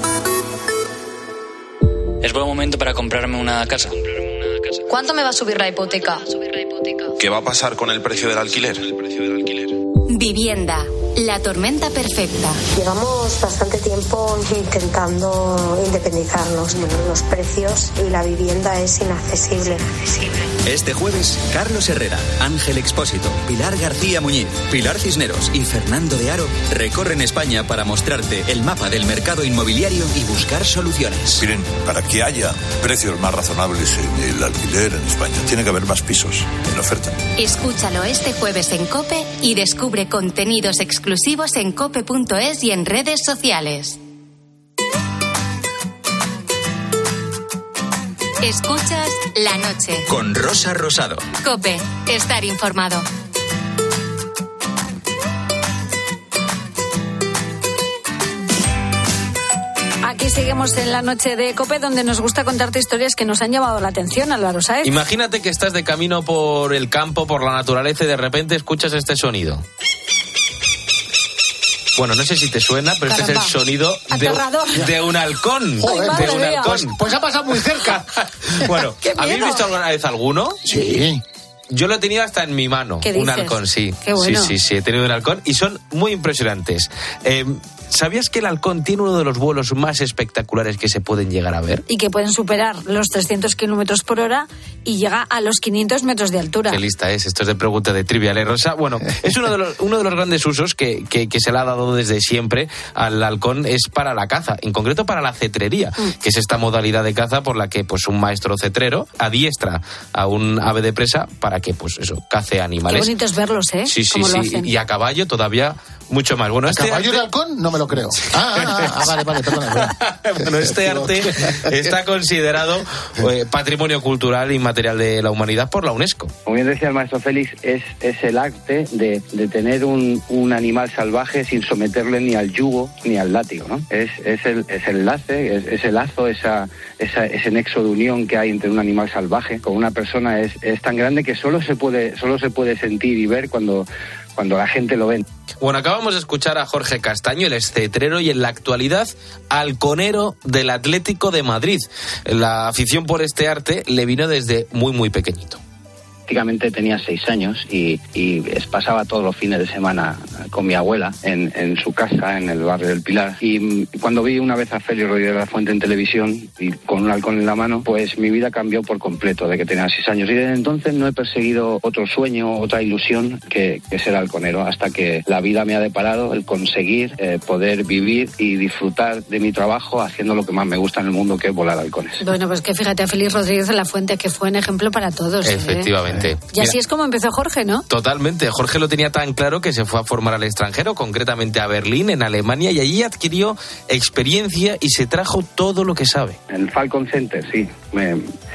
Es buen momento para comprarme una casa. ¿Cuánto me va a subir la hipoteca? ¿Qué va a pasar con el precio del alquiler? Vivienda, la tormenta perfecta. Llevamos bastante tiempo intentando independizarnos. Los precios y la vivienda es inaccesible. Este jueves, Carlos Herrera, Ángel Expósito, Pilar García Muñiz, Pilar Cisneros y Fernando de Aro recorren España para mostrarte el mapa del mercado inmobiliario y buscar soluciones. Miren, para que haya precios más razonables en el alquiler en España, tiene que haber más pisos en oferta. Escúchalo este jueves en COPE y descubre contenidos exclusivos en cope punto es y en redes sociales. Escuchas La Noche. Con Rosa Rosado. COPE. Estar informado. Aquí seguimos en La Noche de COPE, donde nos gusta contarte historias que nos han llamado la atención, Álvaro Sáez. Imagínate que estás de camino por el campo, por la naturaleza, y de repente escuchas este sonido. Bueno, no sé si te suena, pero Caramba. Este es el sonido de, de un halcón. Joder, de un halcón. Pues, pues ha pasado muy cerca. Bueno, ¿habéis visto alguna vez alguno? Sí. Yo lo he tenido hasta en mi mano. ¿Qué dices? Un halcón, sí. Qué bueno. Sí, sí, sí, he tenido un halcón y son muy impresionantes. Eh, ¿Sabías que el halcón tiene uno de los vuelos más espectaculares que se pueden llegar a ver? Y que pueden superar los trescientos kilómetros por hora y llega a los quinientos metros de altura. Qué lista es, esto es de pregunta de Trivial, ¿eh, Rosa? Bueno, es uno de los, uno de los grandes usos que, que, que se le ha dado desde siempre al halcón, es para la caza, en concreto para la cetrería, mm. que es esta modalidad de caza por la que pues un maestro cetrero adiestra a un ave de presa para que pues eso, cace animales. Qué bonito es verlos, ¿eh? Sí, sí, sí, y a caballo todavía mucho más. Bueno, ¿A este caballo arte... de halcón? No me lo creo. Ah, ah, ah vale, vale, perdona. Bueno, este arte está considerado eh, patrimonio cultural inmaterial de la humanidad por la UNESCO. Como bien decía el maestro Félix, es, es el arte de, de tener un, un animal salvaje sin someterle ni al yugo ni al látigo, ¿no? Es, es, el, es el lace, es, es el lazo, esa, esa, ese nexo de unión que hay entre un animal salvaje con una persona es, es tan grande que solo se puede, solo se puede sentir y ver cuando, cuando la gente lo ve. Bueno, acabamos de escuchar a Jorge Castaño, el excetrero y en la actualidad halconero del Atlético de Madrid. La afición por este arte le vino desde muy, muy pequeñito. Prácticamente tenía seis años y, y pasaba todos los fines de semana con mi abuela en, en su casa, en el barrio del Pilar. Y cuando vi una vez a Félix Rodríguez de la Fuente en televisión y con un halcón en la mano, pues mi vida cambió por completo de que tenía seis años. Y desde entonces no he perseguido otro sueño, otra ilusión que, que ser halconero, hasta que la vida me ha deparado el conseguir eh, poder vivir y disfrutar de mi trabajo haciendo lo que más me gusta en el mundo, que es volar halcones. Bueno, pues que fíjate a Félix Rodríguez de la Fuente, que fue un ejemplo para todos. Efectivamente. ¿eh? Y así Mira, es como empezó Jorge, ¿no? Totalmente. Jorge lo tenía tan claro que se fue a formar al extranjero, concretamente a Berlín, en Alemania, y allí adquirió experiencia y se trajo todo lo que sabe. En el Falcon Center, sí. Me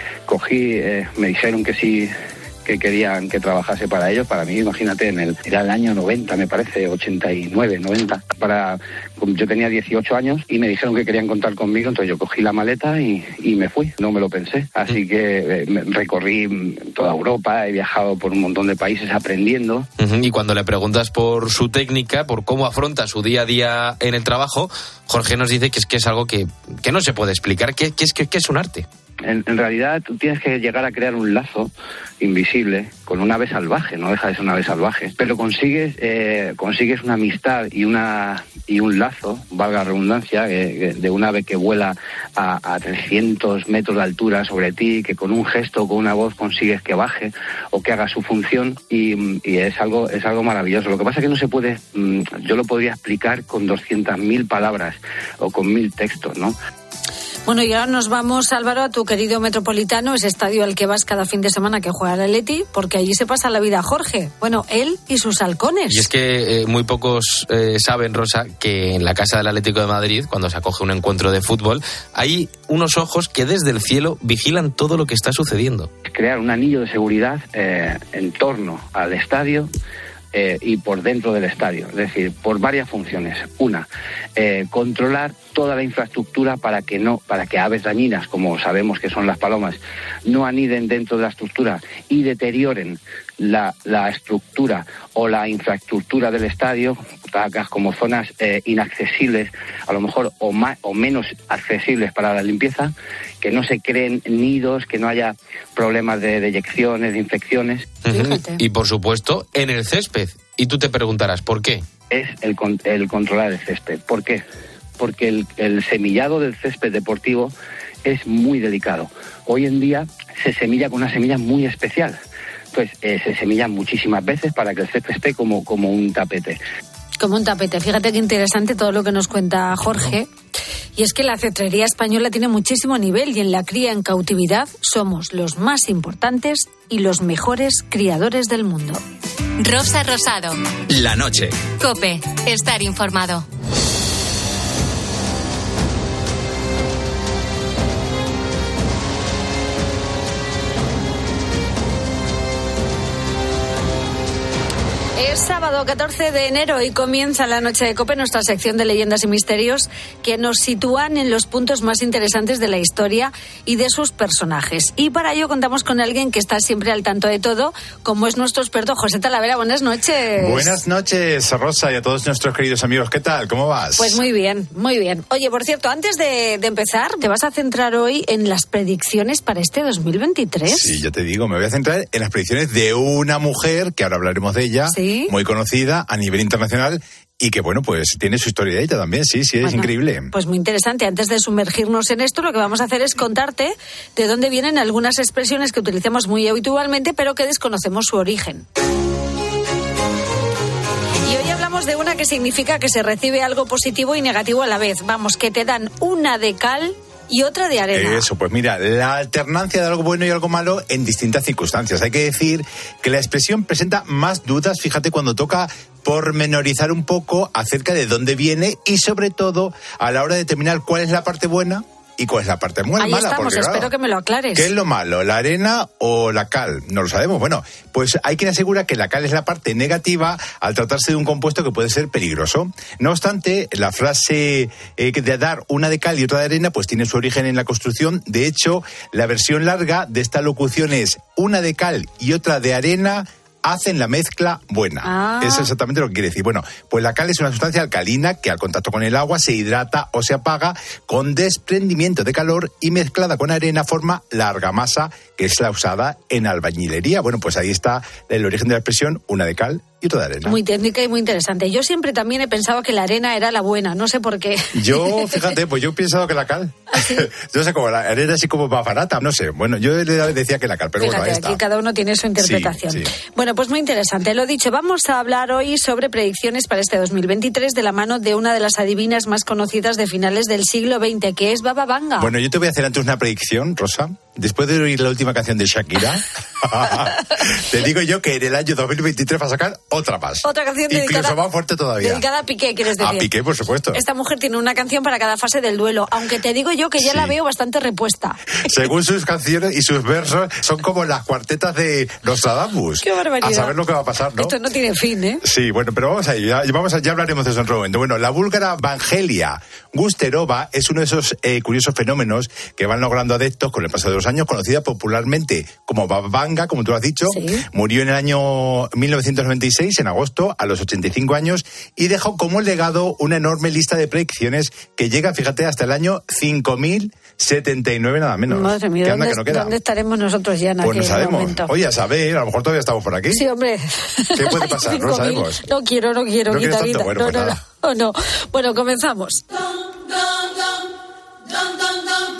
cogí, eh, me dijeron que sí, que querían que trabajase para ellos. Para mí, imagínate, en el era el año noventa, me parece, ochenta y nueve, noventa. Para, yo tenía dieciocho años y me dijeron que querían contar conmigo, entonces yo cogí la maleta y, y me fui, no me lo pensé. Así que eh, recorrí toda Europa, he viajado por un montón de países aprendiendo. Uh-huh. Y cuando le preguntas por su técnica, por cómo afronta su día a día en el trabajo, Jorge nos dice que es que es algo que, que no se puede explicar, que, que, es, que, que es un arte. En, en realidad tú tienes que llegar a crear un lazo invisible con un ave salvaje, no deja de ser un ave salvaje, pero consigues eh, consigues una amistad y una y un lazo, valga la redundancia, eh, de un ave que vuela a, a trescientos metros de altura sobre ti, que con un gesto, con una voz consigues que baje o que haga su función, y, y es algo es algo maravilloso. Lo que pasa es que no se puede, yo lo podría explicar con doscientas mil palabras o con mil textos, ¿no? Bueno, y ahora nos vamos, Álvaro, a tu querido Metropolitano, ese estadio al que vas cada fin de semana que juega el Atleti, porque allí se pasa la vida Jorge. Bueno, él y sus halcones. Y es que eh, muy pocos eh, saben, Rosa, que en la casa del Atlético de Madrid, cuando se acoge un encuentro de fútbol, hay unos ojos que desde el cielo vigilan todo lo que está sucediendo. Crear un anillo de seguridad eh, en torno al estadio eh, y por dentro del estadio, es decir, por varias funciones. Una, eh, controlar toda la infraestructura para que no, para que aves dañinas, como sabemos que son las palomas, no aniden dentro de la estructura y deterioren la, la estructura o la infraestructura del estadio, como zonas eh, inaccesibles, a lo mejor o, más, o menos accesibles para la limpieza, que no se creen nidos, que no haya problemas de deyecciones, de infecciones. Uh-huh. Y por supuesto, en el césped. Y tú te preguntarás, ¿por qué? Es el, el controlar el césped. ¿Por qué? Porque el, el semillado del césped deportivo es muy delicado. Hoy en día se semilla con una semilla muy especial. Entonces, eh, se semilla muchísimas veces para que el césped esté como, como un tapete. Como un tapete. Fíjate qué interesante todo lo que nos cuenta Jorge. Y es que la cetrería española tiene muchísimo nivel y en la cría en cautividad somos los más importantes y los mejores criadores del mundo. Rosa Rosado. La noche. COPE. Estar informado. Es sábado catorce de enero y comienza la noche de COPE, nuestra sección de leyendas y misterios que nos sitúan en los puntos más interesantes de la historia y de sus personajes. Y para ello contamos con alguien que está siempre al tanto de todo, como es nuestro experto José Talavera. Buenas noches. Buenas noches, Rosa, y a todos nuestros queridos amigos. ¿Qué tal? ¿Cómo vas? Pues muy bien, muy bien. Oye, por cierto, antes de, de empezar, te vas a centrar hoy en las predicciones para este dos mil veintitrés. Sí, yo te digo, me voy a centrar en las predicciones de una mujer, que ahora hablaremos de ella. Sí. Muy conocida a nivel internacional y que, bueno, pues tiene su historia de ella también, sí, sí, es bueno, increíble. Pues muy interesante. Antes de sumergirnos en esto, lo que vamos a hacer es contarte de dónde vienen algunas expresiones que utilizamos muy habitualmente, pero que desconocemos su origen. Y hoy hablamos de una que significa que se recibe algo positivo y negativo a la vez. Vamos, que te dan una de cal y otra de arena. Eso, pues mira, la alternancia de algo bueno y algo malo en distintas circunstancias. Hay que decir que la expresión presenta más dudas, fíjate, cuando toca pormenorizar un poco acerca de dónde viene y sobre todo a la hora de determinar cuál es la parte buena y cuál es la parte muy Ahí mala. estamos, porque, espero claro, que me lo aclares. ¿Qué es lo malo, la arena o la cal? No lo sabemos. Bueno, pues hay quien asegura que la cal es la parte negativa al tratarse de un compuesto que puede ser peligroso. No obstante, la frase eh, de dar una de cal y otra de arena pues tiene su origen en la construcción. De hecho, la versión larga de esta locución es una de cal y otra de arena hacen la mezcla buena. Ah. Eso es exactamente lo que quiere decir. Bueno, pues la cal es una sustancia alcalina que al contacto con el agua se hidrata o se apaga con desprendimiento de calor y mezclada con arena forma la argamasa, que es la usada en albañilería. Bueno, pues ahí está el origen de la expresión, una de cal y otra de arena. Muy técnica y muy interesante. Yo siempre también he pensado que la arena era la buena, no sé por qué. Yo, fíjate, pues yo he pensado que la cal. ¿Sí? Yo sé, como la arena así como más barata, no sé. Bueno, yo le decía que la cal, pero fíjate, bueno, ahí está. Aquí cada uno tiene su interpretación. Sí, sí. Bueno, pues muy interesante. Lo dicho, vamos a hablar hoy sobre predicciones para este dos mil veintitrés de la mano de una de las adivinas más conocidas de finales del siglo veinte, que es Baba Vanga. Bueno, yo te voy a hacer antes una predicción, Rosa. Después de oír la última canción de Shakira, te digo yo que en el año dos mil veintitrés va a sacar otra más. Otra canción Incluso dedicada, más fuerte todavía. dedicada a Piqué, quieres decir. A Piqué, por supuesto. Esta mujer tiene una canción para cada fase del duelo, aunque te digo yo que ya Sí. la veo bastante repuesta. Según sus canciones y sus versos, son como las cuartetas de Nostradamus. ¡Qué barbaridad! A saber lo que va a pasar, ¿no? Esto no tiene fin, ¿eh? Sí, bueno, pero vamos a ir, ya, vamos a, ya hablaremos de eso en otro momento. Bueno, la búlgara Vangelia Gusterova es uno de esos eh, curiosos fenómenos que van logrando adeptos con el paso de los años, conocida popularmente como Baba Vanga, como tú has dicho. Sí. Murió en el año mil novecientos noventa y seis, en agosto, a los ochenta y cinco años, y dejó como legado una enorme lista de predicciones que llega, fíjate, hasta el año cinco mil setenta y nueve, nada menos. Madre mía, ¿Qué anda, ¿dónde, que no queda? ¿dónde estaremos nosotros ya en Pues aquel no sabemos. momento? Oye, a saber, a lo mejor todavía estamos por aquí. Sí, hombre. ¿Qué puede pasar? No lo cinco mil. sabemos. No quiero, no quiero, ¿No quieres Guitarita. tanto? Bueno, no, pues no, nada. no, no. Bueno, comenzamos.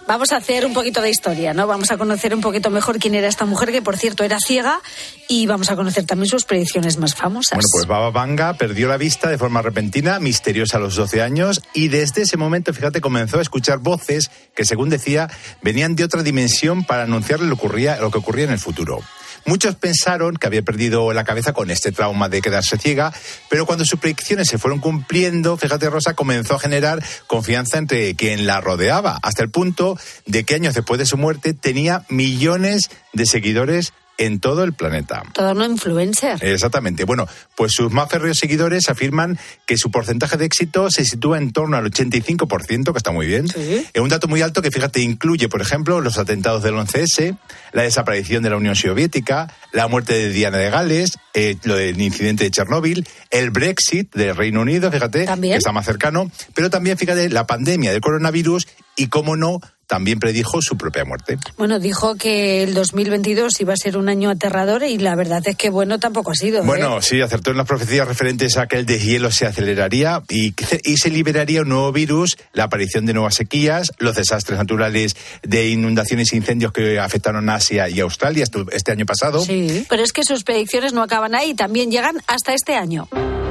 vamos a hacer un poquito de historia, ¿no? Vamos a conocer un poquito mejor quién era esta mujer, que por cierto era ciega, y vamos a conocer también sus predicciones más famosas. Bueno, pues Baba Vanga perdió la vista de forma repentina, misteriosa a los doce años, y desde ese momento, fíjate, comenzó a escuchar voces que, según decía, venían de otra dimensión para anunciarle lo, ocurría, lo que ocurría en el futuro. Muchos pensaron que había perdido la cabeza con este trauma de quedarse ciega, pero cuando sus predicciones se fueron cumpliendo, fíjate, Rosa, comenzó a generar confianza entre quien la rodeaba, hasta el punto de que años después de su muerte tenía millones de seguidores en todo el planeta. Todo una influencer. Exactamente. Bueno, pues sus más férreos seguidores afirman que su porcentaje de éxito se sitúa en torno al ochenta y cinco por ciento, que está muy bien. Sí. Es un dato muy alto que, fíjate, incluye, por ejemplo, los atentados del once ese, la desaparición de la Unión Soviética, la muerte de Diana de Gales, eh, lo del incidente de Chernóbil, el Brexit del Reino Unido, fíjate, ¿También? que está más cercano, pero también, fíjate, la pandemia del coronavirus y, cómo no, también predijo su propia muerte. Bueno, dijo que el dos mil veintidós iba a ser un año aterrador y la verdad es que bueno tampoco ha sido. Bueno, ¿eh? sí, acertó en las profecías referentes a que el deshielo se aceleraría y, y se liberaría un nuevo virus, la aparición de nuevas sequías, los desastres naturales de inundaciones e incendios que afectaron a Asia y Australia este año pasado. Sí, pero es que sus predicciones no acaban ahí, también llegan hasta este año.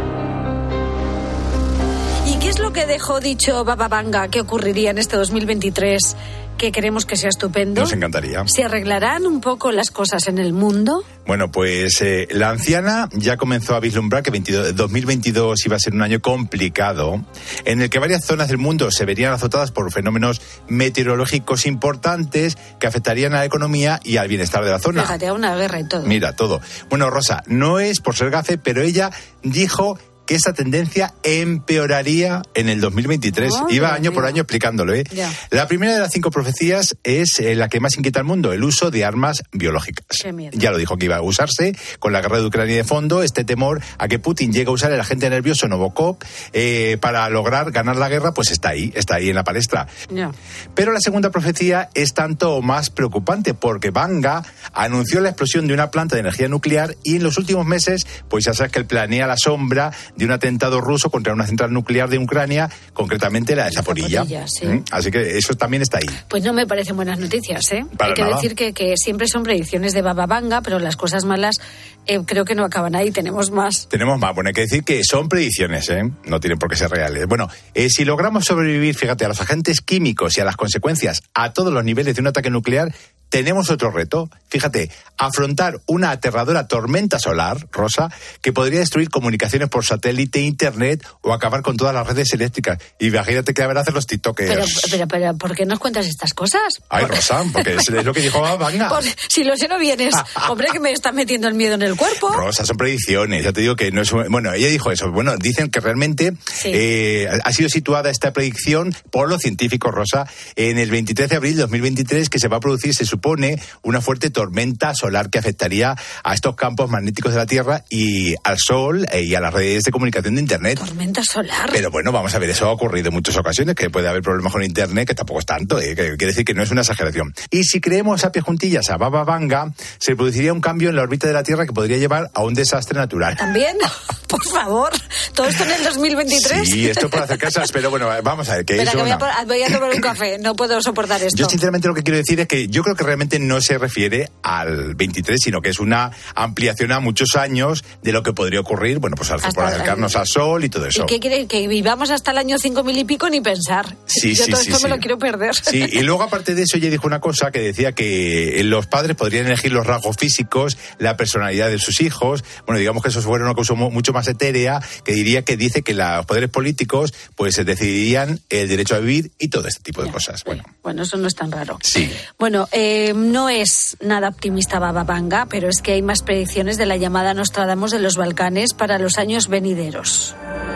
¿Y qué es lo que dejó dicho Baba Vanga que ocurriría en este dos mil veintitrés, que queremos que sea estupendo? Nos encantaría. ¿Se arreglarán un poco las cosas en el mundo? Bueno, pues eh, la anciana ya comenzó a vislumbrar que veintidós, dos mil veintidós iba a ser un año complicado, en el que varias zonas del mundo se verían azotadas por fenómenos meteorológicos importantes que afectarían a la economía y al bienestar de la zona. Fíjate, a una guerra y todo. Mira, todo. Bueno, Rosa, no es por ser gafe, pero ella dijo que esa tendencia empeoraría en el dos mil veintitrés. Oh, Iba Dios año por mío. año explicándolo, ¿eh? Ya. La primera de las cinco profecías es eh, la que más inquieta al mundo, el uso de armas biológicas. Qué miedo. Ya lo dijo que iba a usarse con la guerra de Ucrania de fondo, este temor a que Putin llegue a usar el agente nervioso Novokov eh, para lograr ganar la guerra, pues está ahí, está ahí en la palestra. Ya. Pero la segunda profecía es tanto más preocupante porque Vanga anunció la explosión de una planta de energía nuclear y en los últimos meses, pues ya sabes que él planea la sombra de un atentado ruso contra una central nuclear de Ucrania, concretamente la de Zaporilla. Zaporilla, sí. ¿Mm? Así que eso también está ahí. Pues no me parecen buenas noticias, ¿eh? Para Hay que nada. decir que, que siempre son predicciones de Baba Vanga, pero las cosas malas eh, creo que no acaban ahí, tenemos más. Tenemos más. Bueno, hay que decir que son predicciones, ¿eh? No tienen por qué ser reales. Bueno, eh, si logramos sobrevivir, fíjate, a los agentes químicos y a las consecuencias a todos los niveles de un ataque nuclear, tenemos otro reto. Fíjate, afrontar una aterradora tormenta solar, Rosa, que podría destruir comunicaciones por satélite, internet o acabar con todas las redes eléctricas. Imagínate que habrá hacer los tiktokers. Pero, pero, pero, ¿por qué nos cuentas estas cosas? Ay, Rosa, porque es, es lo que dijo Vanga. Por- si lo sé no vienes. Hombre, que me estás metiendo el miedo en el cuerpo. Rosa, son predicciones, ya te digo que no es... Bueno, ella dijo eso. Bueno, dicen que realmente Sí. eh, ha sido situada esta predicción por los científicos, Rosa, en el veintitrés de abril de dos mil veintitrés, que se va a producir, se supone, una fuerte tormenta solar que afectaría a estos campos magnéticos de la Tierra y al Sol eh, y a las redes de comunicación de Internet. Tormenta solar. Pero bueno, vamos a ver, eso ha ocurrido en muchas ocasiones, que puede haber problemas con Internet, que tampoco es tanto, ¿eh? Que quiere decir que no es una exageración. Y si creemos a pie juntillas a Baba Vanga, se produciría un cambio en la órbita de la Tierra que podría llevar a un desastre natural. ¿También? Por favor. ¿Todo esto en el dos mil veintitrés? Sí, esto para acercarse, pero bueno, vamos a ver, que Espera, eso que voy a, no. por- voy a tomar un café. No puedo soportar esto. Yo sinceramente lo que quiero decir es que yo creo que realmente no se refiere al veintitrés, sino que es una ampliación a muchos años de lo que podría ocurrir, bueno, pues al, Hasta por el acercarnos año. al Sol y todo eso. ¿Y qué quiere? Que vivamos hasta el año cinco mil y pico ni pensar. Sí, Yo sí, todo sí, esto sí. me lo quiero perder. Sí, y luego aparte de eso ella dijo una cosa que decía que los padres podrían elegir los rasgos físicos, la personalidad de sus hijos. Bueno, digamos que eso fuera una cosa mu- mucho más etérea, que diría que dice que los poderes políticos pues decidirían el derecho a vivir y todo este tipo de cosas. Bueno, Bueno, eso no es tan raro. sí. Bueno, eh, no es nada optimista Baba Vanga, pero es que hay más predicciones de la llamada Nostradamus de los Balcanes para los años venideros.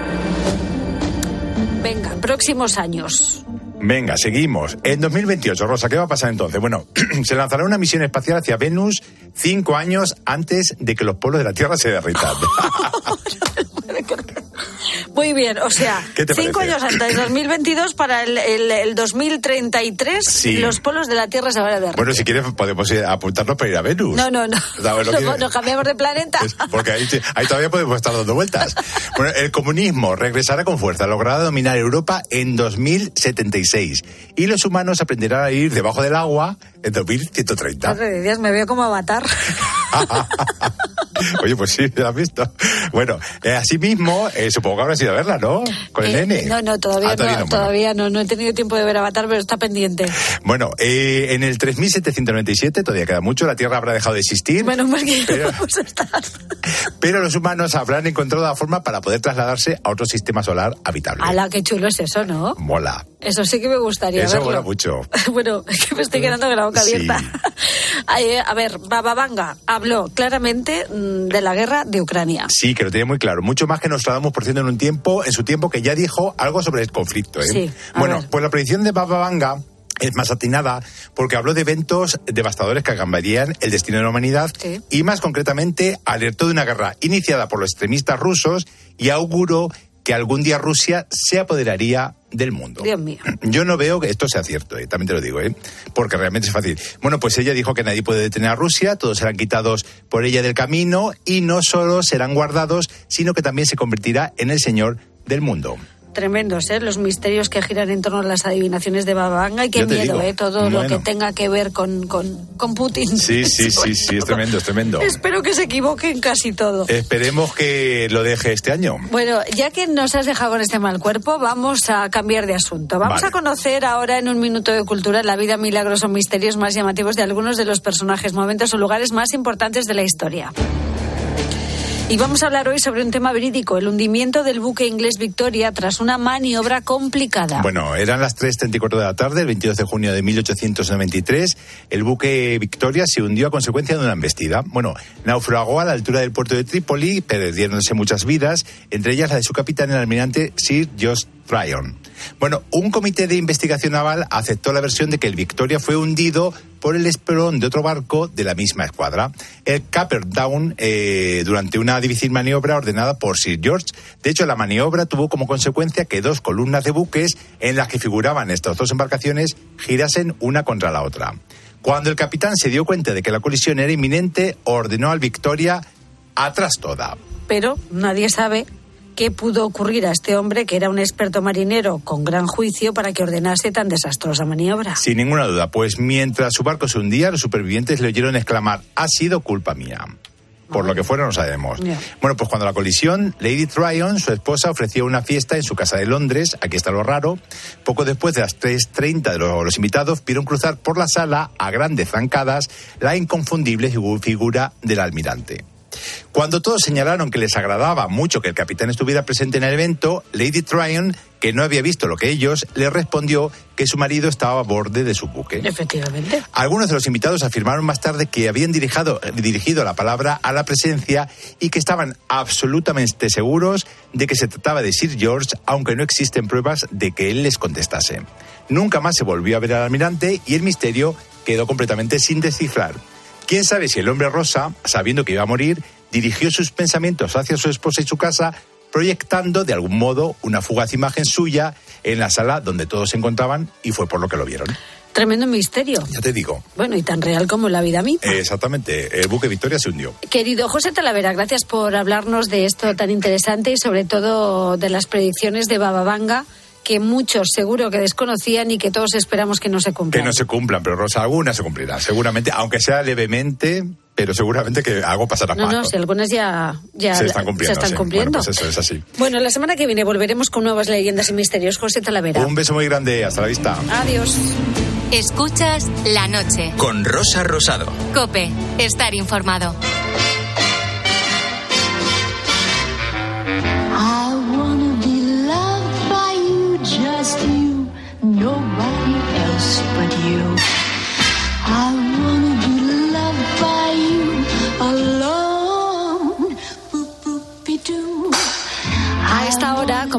Venga, próximos años. Venga, seguimos. En dos mil veintiocho, Rosa, ¿qué va a pasar entonces? Bueno, se lanzará una misión espacial hacia Venus cinco años antes de que los polos de la Tierra se derritan. Muy bien, o sea, cinco parece? años antes, dos mil veintidós, para el, el, el dos mil treinta y tres, sí. los polos de la Tierra se van a derretir. Bueno, si quieres podemos ir a apuntarnos para ir a Venus. No, no, no. ¿Sabes lo que- Nos, nos cambiamos de planeta. Es porque ahí, ahí todavía podemos estar dando vueltas. Bueno, el comunismo regresará con fuerza, logrará dominar Europa en dos mil setenta y seis y los humanos aprenderán a ir debajo del agua en dos mil ciento treinta. Madre de Dios, me veo como Avatar. Oye, pues sí, lo has visto. Bueno, eh, asimismo, eh, supongo que habrás ido a verla, ¿no? Con el Eh, nene. No, no, todavía, Ah, todavía no, no, bueno. todavía no, no he tenido tiempo de ver Avatar, pero está pendiente. Bueno, eh, en el tres mil setecientos noventa y siete, todavía queda mucho, la Tierra habrá dejado de existir. Menos mal que pero, vamos a estar. pero los humanos habrán encontrado la forma para poder trasladarse a otro sistema solar habitable. Ala, qué chulo es eso, ¿no? Mola. Eso sí que me gustaría Eso verlo. mola mucho. Bueno, es que me estoy quedando con la boca Sí. abierta. Ay, a ver, Baba Vanga habló claramente mm, de la guerra de Ucrania. Sí, que lo tenía muy claro. Mucho más que Nostradamus, por cierto, en un tiempo, en su tiempo, que ya dijo algo sobre el conflicto. ¿eh? Sí, a bueno, ver. pues la predicción de Baba Vanga es más atinada porque habló de eventos devastadores que cambiarían el destino de la humanidad Sí. y más concretamente alertó de una guerra iniciada por los extremistas rusos y auguró que algún día Rusia se apoderaría del mundo. Dios mío. Yo no veo que esto sea cierto, ¿eh? También te lo digo, ¿eh? Porque realmente es fácil. Bueno, pues ella dijo que nadie puede detener a Rusia, todos serán quitados por ella del camino y no solo serán guardados, sino que también se convertirá en el señor del mundo. Tremendos, ¿eh? Los misterios que giran en torno a las adivinaciones de Baba Vanga y qué Yo te miedo, digo. ¿eh? Todo lo Bueno. que tenga que ver con, con, con Putin. Sí, sí, sí, sí, es tremendo, es tremendo. Espero que se equivoque en casi todo. Esperemos que lo deje este año. Bueno, ya que nos has dejado con este mal cuerpo, vamos a cambiar de asunto. Vamos Vale. a conocer ahora en un minuto de cultura la vida, milagros o misterios más llamativos de algunos de los personajes, momentos o lugares más importantes de la historia. Y vamos a hablar hoy sobre un tema verídico, el hundimiento del buque inglés Victoria tras una maniobra complicada. Bueno, eran las tres treinta y cuatro de la tarde, el veintidós de junio de mil ochocientos noventa y tres. El buque Victoria se hundió a consecuencia de una embestida. Bueno, naufragó a la altura del puerto de Trípoli, perdiéndose muchas vidas, entre ellas la de su capitán, el almirante Sir George Tryon. Bueno, un comité de investigación naval aceptó la versión de que el Victoria fue hundido por el esperón de otro barco de la misma escuadra, el Camperdown, eh, durante una difícil maniobra ordenada por Sir George. De hecho, la maniobra tuvo como consecuencia que dos columnas de buques en las que figuraban estas dos embarcaciones girasen una contra la otra. Cuando el capitán se dio cuenta de que la colisión era inminente, ordenó al Victoria atrás toda. Pero nadie sabe qué pudo ocurrir a este hombre, que era un experto marinero con gran juicio, para que ordenase tan desastrosa maniobra. Sin ninguna duda, pues mientras su barco se hundía, los supervivientes le oyeron exclamar: ha sido culpa mía. Por lo que fuera no sabemos. Ya. Bueno, pues cuando la colisión, Lady Tryon, su esposa, ofreció una fiesta en su casa de Londres. Aquí está lo raro. Poco después de las tres treinta de los, los invitados vieron cruzar por la sala a grandes zancadas la inconfundible figu- figura del almirante. Cuando todos señalaron que les agradaba mucho que el capitán estuviera presente en el evento, Lady Tryon, que no había visto lo que ellos, le respondió que su marido estaba a borde de su buque. Efectivamente. Algunos de los invitados afirmaron más tarde que habían dirigido, dirigido la palabra a la presencia y que estaban absolutamente seguros de que se trataba de Sir George, aunque no existen pruebas de que él les contestase. Nunca más se volvió a ver al almirante y el misterio quedó completamente sin descifrar. ¿Quién sabe si el hombre rosa, sabiendo que iba a morir, dirigió sus pensamientos hacia su esposa y su casa, proyectando de algún modo una fugaz imagen suya en la sala donde todos se encontraban, y fue por lo que lo vieron? Tremendo misterio. Ya te digo. Bueno, y tan real como la vida misma. Eh, exactamente, el buque Victoria se hundió. Querido José Talavera, gracias por hablarnos de esto tan interesante y sobre todo de las predicciones de Baba Vanga, que muchos seguro que desconocían y que todos esperamos que no se cumplan. Que no se cumplan, pero Rosa, alguna se cumplirá, seguramente, aunque sea levemente, pero seguramente que algo pasará No, mal. no, si algunas ya, ya se están cumpliendo. se están sí. cumpliendo. Bueno, pues eso es así. Bueno, la semana que viene volveremos con nuevas leyendas y misterios. José Talavera. Un beso muy grande, hasta la vista. Adiós. Escuchas La Noche. Con Rosa Rosado. COPE. Estar informado. I wanna be loved by you, just you, nobody else but you. I wanna be loved by you alone. Boop, boop, be doo. A esta hora, como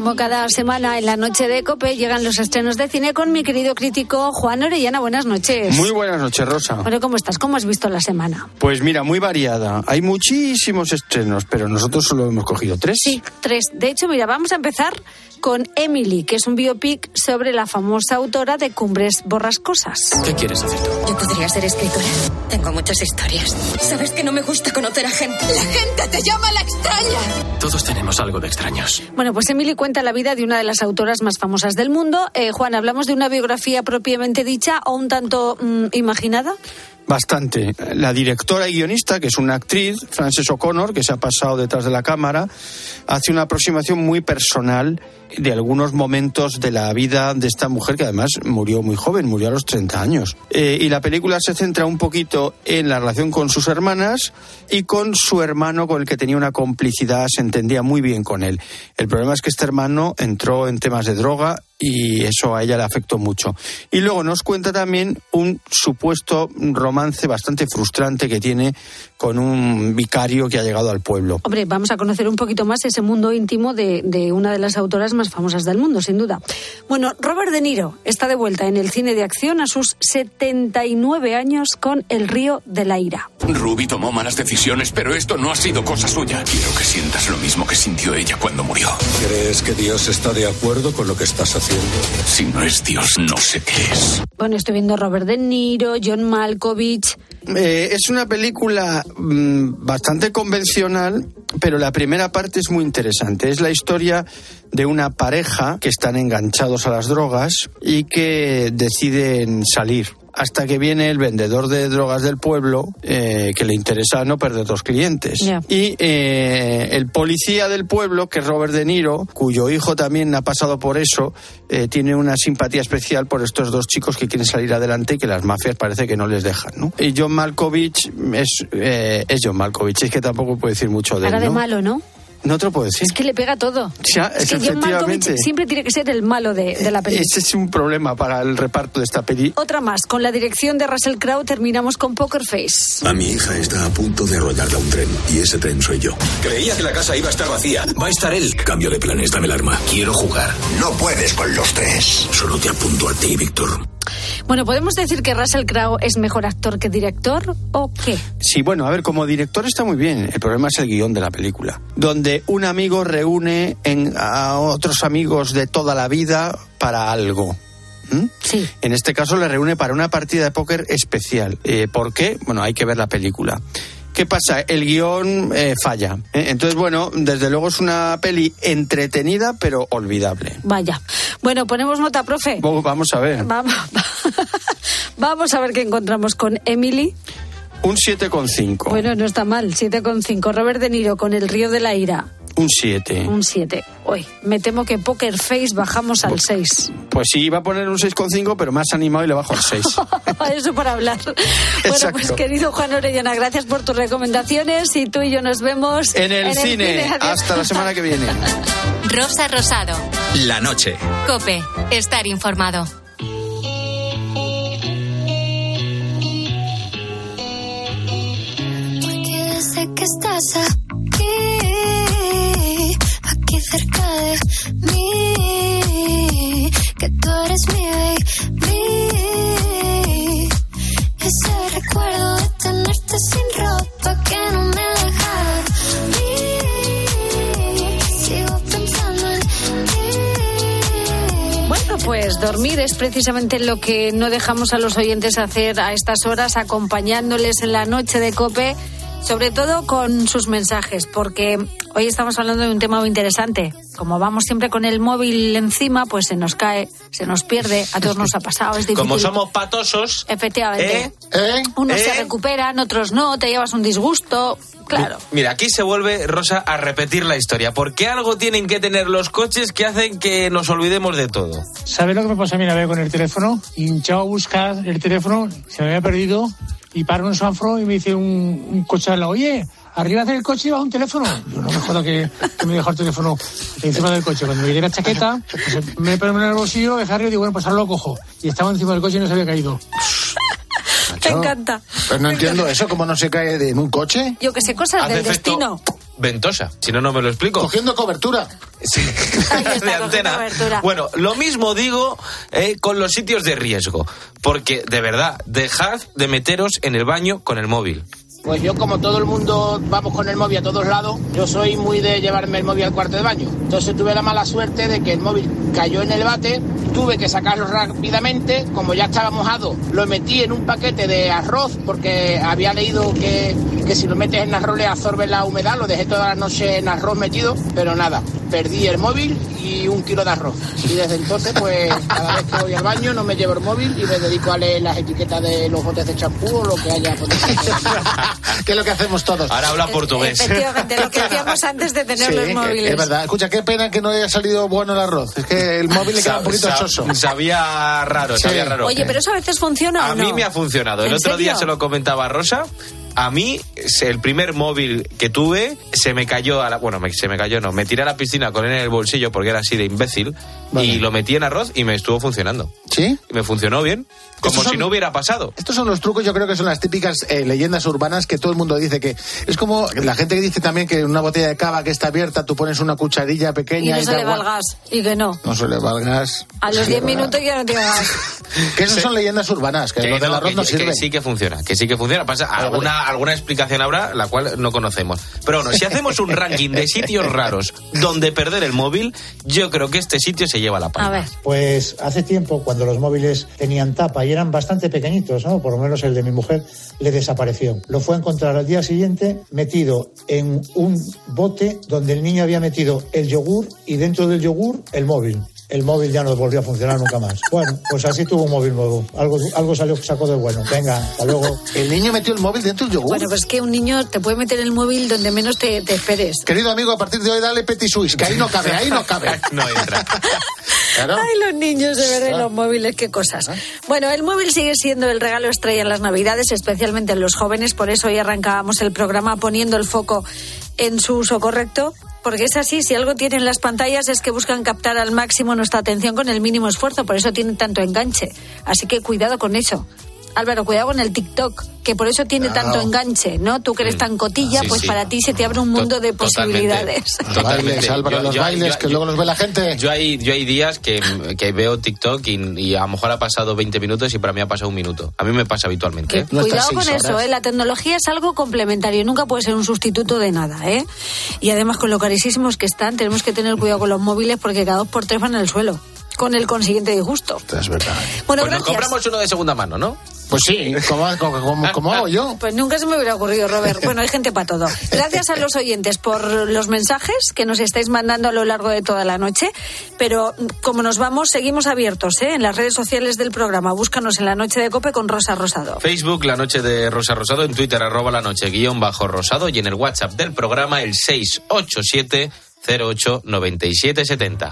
como cada semana en la noche de COPE llegan los estrenos de cine con mi querido crítico Juan Orellana. Buenas noches. Muy buenas noches, Rosa. Bueno, ¿cómo estás? ¿Cómo has visto la semana? Pues mira, muy variada. Hay muchísimos estrenos, pero nosotros solo hemos cogido tres. Sí, tres. De hecho, mira, vamos a empezar con Emily, que es un biopic sobre la famosa autora de Cumbres Borrascosas. ¿Qué quieres hacer tú? Yo podría ser escritora. Tengo muchas historias. ¿Sabes que no me gusta conocer a gente? ¡La gente te llama la extraña! Todos tenemos algo de extraños. Bueno, pues Emily cuenta la vida de una de las autoras más famosas del mundo. Eh, Juan, ¿hablamos de una biografía propiamente dicha o un tanto mmm, imaginada? Bastante. La directora y guionista, que es una actriz, Frances O'Connor, que se ha pasado detrás de la cámara, hace una aproximación muy personal de algunos momentos de la vida de esta mujer, que además murió muy joven, murió a los treinta años. Eh, y la película se centra un poquito en la relación con sus hermanas y con su hermano, con el que tenía una complicidad, se entendía muy bien con él. El problema es que este hermano entró en temas de droga y eso a ella le afectó mucho. Y luego nos cuenta también un supuesto romance bastante frustrante que tiene con un vicario que ha llegado al pueblo. Hombre, vamos a conocer un poquito más ese mundo íntimo de, de una de las autoras más famosas del mundo, sin duda. Bueno, Robert De Niro está de vuelta en el cine de acción a sus setenta y nueve años con El río de la ira. Ruby tomó malas decisiones, pero esto no ha sido cosa suya. Quiero que sientas lo mismo que sintió ella cuando murió. ¿Crees que Dios está de acuerdo con lo que estás haciendo? Si no es Dios, no sé qué es. Bueno, estoy viendo Robert De Niro, John Malkovich. Eh, es una película mmm, bastante convencional, pero la primera parte es muy interesante. Es la historia de una pareja que están enganchados a las drogas y que deciden salir. Hasta que viene el vendedor de drogas del pueblo, eh, que le interesa no perder dos clientes. Yeah. Y eh, el policía del pueblo, que es Robert De Niro, cuyo hijo también ha pasado por eso, eh, tiene una simpatía especial por estos dos chicos que quieren salir adelante y que las mafias parece que no les dejan, ¿no? Y John Malkovich es, eh, es John Malkovich, es que tampoco puedo decir mucho de él, ¿no? Cara de malo, ¿no? No te lo puedo decir. Es que le pega todo. Ya, es que John Malkovich siempre tiene que ser el malo de, de la película. Ese es un problema para el reparto de esta peli. Otra más. Con la dirección de Russell Crowe terminamos con Poker Face. A mi hija está a punto de arrollarla un tren y ese tren soy yo. Creía que la casa iba a estar vacía. Va a estar él. Cambio de planes, dame el arma. Quiero jugar. No puedes con los tres. Solo te apunto a ti, Víctor. Bueno, ¿podemos decir que Russell Crowe es mejor actor que director o qué? Sí, bueno, a ver, como director está muy bien. El problema es el guión de la película, donde un amigo reúne en, a otros amigos de toda la vida para algo. ¿Mm? Sí. En este caso le reúne para una partida de póker especial. Eh, ¿Por qué? Bueno, hay que ver la película. ¿Qué pasa? El guión eh, falla. ¿eh? Entonces, bueno, desde luego es una peli entretenida, pero olvidable. Vaya. Bueno, ponemos nota, profe. Vamos a ver. Vamos, Vamos a ver qué encontramos con Emily. Un siete coma cinco. Bueno, no está mal, siete coma cinco. Robert De Niro con El río de la ira. Un siete. Un siete. Uy, me temo que Poker Face bajamos al seis. Pues sí, iba a poner un seis coma cinco, pero más animado y le bajo al seis. Eso para hablar. Bueno, pues querido Juan Orellana, gracias por tus recomendaciones y tú y yo nos vemos en el, en cine. el cine. Hasta la semana que viene. Rosa Rosado. La noche. COPE. Estar informado. Porque sé que estás aquí, aquí cerca de mí, que tú eres mi baby. Ese recuerdo de tenerte sin ropa que no me deja dormir. Sigo pensando en ti. Bueno, pues dormir es precisamente lo que no dejamos a los oyentes hacer a estas horas, acompañándoles en la noche de COPE, sobre todo con sus mensajes, porque hoy estamos hablando de un tema muy interesante. Como vamos siempre con el móvil encima, pues se nos cae, se nos pierde, a todos nos ha pasado, es difícil. Como somos patosos... Efectivamente. ¿Eh? ¿Eh? Unos ¿Eh? se recuperan, otros no, te llevas un disgusto, claro. Mira, aquí se vuelve, Rosa, a repetir la historia, porque algo tienen que tener los coches que hacen que nos olvidemos de todo. ¿Sabes lo que me pasó a mí una vez con el teléfono? Hinchado a buscar el teléfono, se me había perdido, y paro en un semáforo y me dice un, un coche al lado, oye, arriba del coche llevas un teléfono. Yo no me joda que, que me dejó el teléfono encima del coche. Cuando me llegué la chaqueta, pues me pongo en el bolsillo, dejé arriba y digo, bueno, pues ahora lo cojo. Y estaba encima del coche y no se había caído. Me encanta. Pero no entiendo eso, ¿cómo no se cae de, en un coche? Yo que sé, cosas Hace del efecto, destino. ventosa. Si no, no me lo explico. Cogiendo cobertura. Sí, de antena. Cobertura. Bueno, lo mismo digo eh, con los sitios de riesgo. Porque, de verdad, dejad de meteros en el baño con el móvil. Pues yo, como todo el mundo vamos con el móvil a todos lados, yo soy muy de llevarme el móvil al cuarto de baño. Entonces tuve la mala suerte de que el móvil cayó en el váter, tuve que sacarlo rápidamente, como ya estaba mojado, lo metí en un paquete de arroz, porque había leído que, que si lo metes en arroz le absorbe la humedad, lo dejé toda la noche en arroz metido, pero nada, perdí el móvil y un kilo de arroz. Y desde entonces, pues, cada vez que voy al baño no me llevo el móvil y me dedico a leer las etiquetas de los botes de champú o lo que haya por que es lo que hacemos todos. Ahora habla portugués. Efectivamente, lo que hacíamos antes de tener sí, los móviles. Es verdad. Escucha, qué pena que no haya salido bueno el arroz. Es que el móvil le queda un poquito Sab- soso. Sabía raro, Sí. sabía raro. Oye, pero eso a veces funciona A o no. mí me ha funcionado. El ¿En otro día serio? se lo comentaba a Rosa. A mí, el primer móvil que tuve, se me cayó, a la, bueno, me, se me cayó, no, me tiré a la piscina con él en el bolsillo porque era así de imbécil, vale. Y lo metí en arroz y me estuvo funcionando. ¿Sí? Y me funcionó bien, como son, si no hubiera pasado. Estos son los trucos, yo creo que son las típicas eh, leyendas urbanas que todo el mundo dice que... Es como la gente que dice también que en una botella de cava que está abierta tú pones una cucharilla Y pequeña... no y se da le va el agua. gas. Y que no. No se le va el gas. A los diez minutos ya no tiene gas. Que esas son leyendas urbanas, que, Que lo del no, arroz que, no que sirve. sí que funciona, que sí que funciona. Pasa, Vale, alguna, vale. alguna explicación habrá, la cual no conocemos. Pero bueno, si hacemos un ranking de sitios raros donde perder el móvil, yo creo que este sitio se lleva la palma. A ver. Pues hace tiempo, cuando los móviles tenían tapa y eran bastante pequeñitos, ¿no? Por lo menos el de mi mujer, le desapareció. Lo fue a encontrar al día siguiente metido en un bote donde el niño había metido el yogur y dentro del yogur el móvil. El móvil ya no volvió a funcionar nunca más. Bueno, pues así tuvo un móvil nuevo. Algo, algo salió, sacó de bueno. Venga, hasta luego. El niño metió el móvil dentro del yogur. Bueno, pues es que un niño te puede meter el móvil donde menos te, te esperes. Querido amigo, a partir de hoy dale Petit Suisse, que ahí no cabe, ahí no cabe. No entra. Claro. Ay, los niños, de verdad, los móviles, qué cosas. Bueno, el móvil sigue siendo el regalo estrella en las Navidades, especialmente en los jóvenes. Por eso hoy arrancábamos el programa poniendo el foco en su uso correcto. Porque es así, si algo tienen las pantallas es que buscan captar al máximo nuestra atención con el mínimo esfuerzo, por eso tienen tanto enganche. Así que cuidado con eso. Álvaro, cuidado con el TikTok, que por eso tiene Claro. tanto enganche, ¿no? Tú que eres tan cotilla, Sí, pues sí. para ti se te abre un mundo de posibilidades. Los bailes, Álvaro, los bailes, que luego los ve la gente. Yo hay, yo hay días que, que veo TikTok y, y a lo mejor ha pasado veinte minutos y para mí ha pasado un minuto. A mí me pasa habitualmente. ¿eh? Cuidado con eso, ¿eh? La tecnología es algo complementario, nunca puede ser un sustituto de nada, ¿eh? Y además con lo carísimos que están, tenemos que tener cuidado con los móviles porque cada dos por tres van al suelo, con el consiguiente disgusto. Es verdad. Bueno, pues nos gracias. compramos uno de segunda mano, ¿no? Pues sí, ¿cómo, cómo, cómo, cómo hago yo? Pues nunca se me hubiera ocurrido, Robert. Bueno, hay gente para todo. Gracias a los oyentes por los mensajes que nos estáis mandando a lo largo de toda la noche. Pero como nos vamos, seguimos abiertos, ¿eh? En las redes sociales del programa. Búscanos en La Noche de COPE con Rosa Rosado. Facebook, La Noche de Rosa Rosado, en Twitter, arroba La Noche guión bajo Rosado, y en el WhatsApp del programa, el seis ocho siete cero ocho nueve siete siete cero.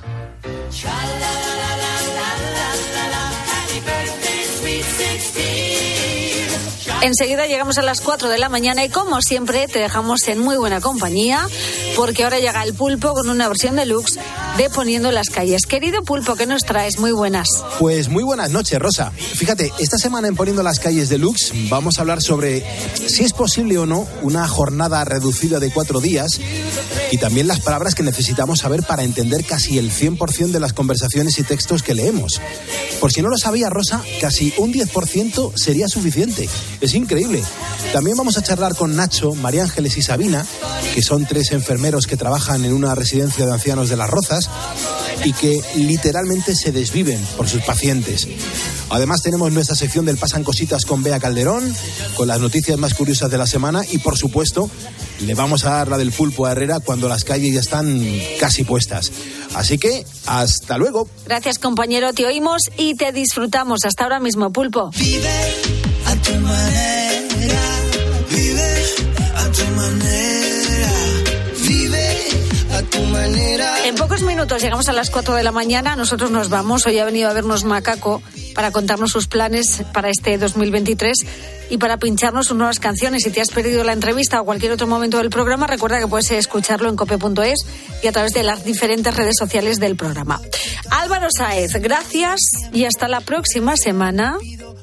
Enseguida llegamos a las cuatro de la mañana y como siempre te dejamos en muy buena compañía porque ahora llega el Pulpo con una versión deluxe de Poniendo las calles. Querido Pulpo, ¿qué nos traes? Muy buenas. Pues muy buenas noches, Rosa. Fíjate, esta semana en Poniendo las calles deluxe vamos a hablar sobre si es posible o no una jornada reducida de cuatro días y también las palabras que necesitamos saber para entender casi el cien por ciento de las conversaciones y textos que leemos. Por si no lo sabía, Rosa, casi un diez por ciento sería suficiente. Es increíble. También vamos a charlar con Nacho, María Ángeles y Sabina, que son tres enfermeros que trabajan en una residencia de ancianos de Las Rozas y que literalmente se desviven por sus pacientes. Además tenemos nuestra sección del Pasan Cositas con Bea Calderón, con las noticias más curiosas de la semana y, por supuesto, le vamos a dar la del Pulpo a Herrera cuando las calles ya están casi puestas. Así que, hasta luego. Gracias, compañero. Te oímos y te disfrutamos. Hasta ahora mismo, Pulpo. Vive a tu manera, vive a tu manera, vive a tu manera. En pocos minutos llegamos a las cuatro de la mañana. Nosotros nos vamos. Hoy ha venido a vernos Macaco para contarnos sus planes para este dos mil veintitrés y para pincharnos sus nuevas canciones. Si te has perdido la entrevista o cualquier otro momento del programa, recuerda que puedes escucharlo en cope punto es y a través de las diferentes redes sociales del programa. Álvaro Sáez, gracias y hasta la próxima semana.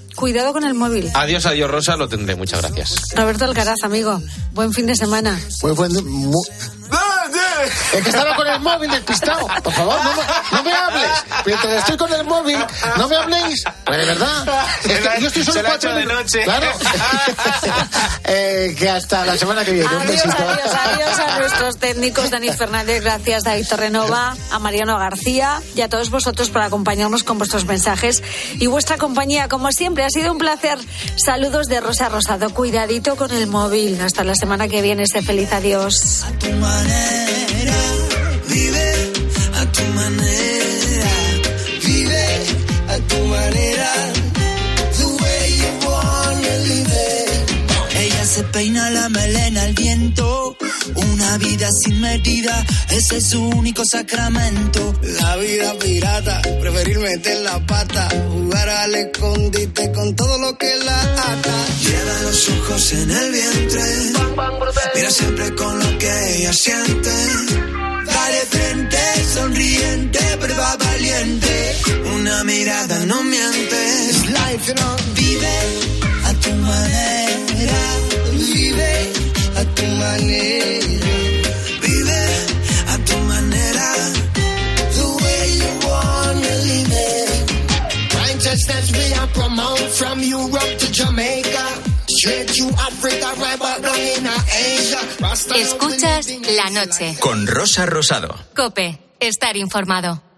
cuidado con el móvil. Adiós, adiós, Rosa, lo tendré. Muchas gracias. Roberto Alcaraz, amigo, buen fin de semana. Buen, buen, mu- Es que estaba con el móvil despistado. Por favor, no me, no me hables. Mientras estoy con el móvil, no me habléis. Pues de verdad. Es que yo estoy solo Se la ha cuatro hecho de minutos. noche. Claro. eh, que hasta la semana que viene. Un Adiós, besito. adiós, adiós a nuestros técnicos, Dani Fernández, gracias, David Torrenova, a Mariano García y a todos vosotros por acompañarnos con vuestros mensajes y vuestra compañía. Como siempre, ha sido un placer. Saludos de Rosa Rosado. Cuidadito con el móvil. Hasta la semana que viene. Sé feliz. Adiós. A tu manera, vive a tu manera, vive a tu manera, the way you wanna live it. Ella se peina la melena al viento, una vida sin medida, ese es su único sacramento. La vida pirata, preferir meter la pata, jugar al escondite con todo lo que la ata. Lleva los ojos en el vientre, mira siempre con lo que ella siente. Dale frente, sonriente, pero va valiente. Una mirada no miente. It's life, you know. Vive a tu manera, vive a tu manera, vive a tu manera, the way you wanna live it. Righteousness we are promote from Europe to Jamaica. Escuchas La Noche. Con Rosa Rosado. COPE. Estar informado.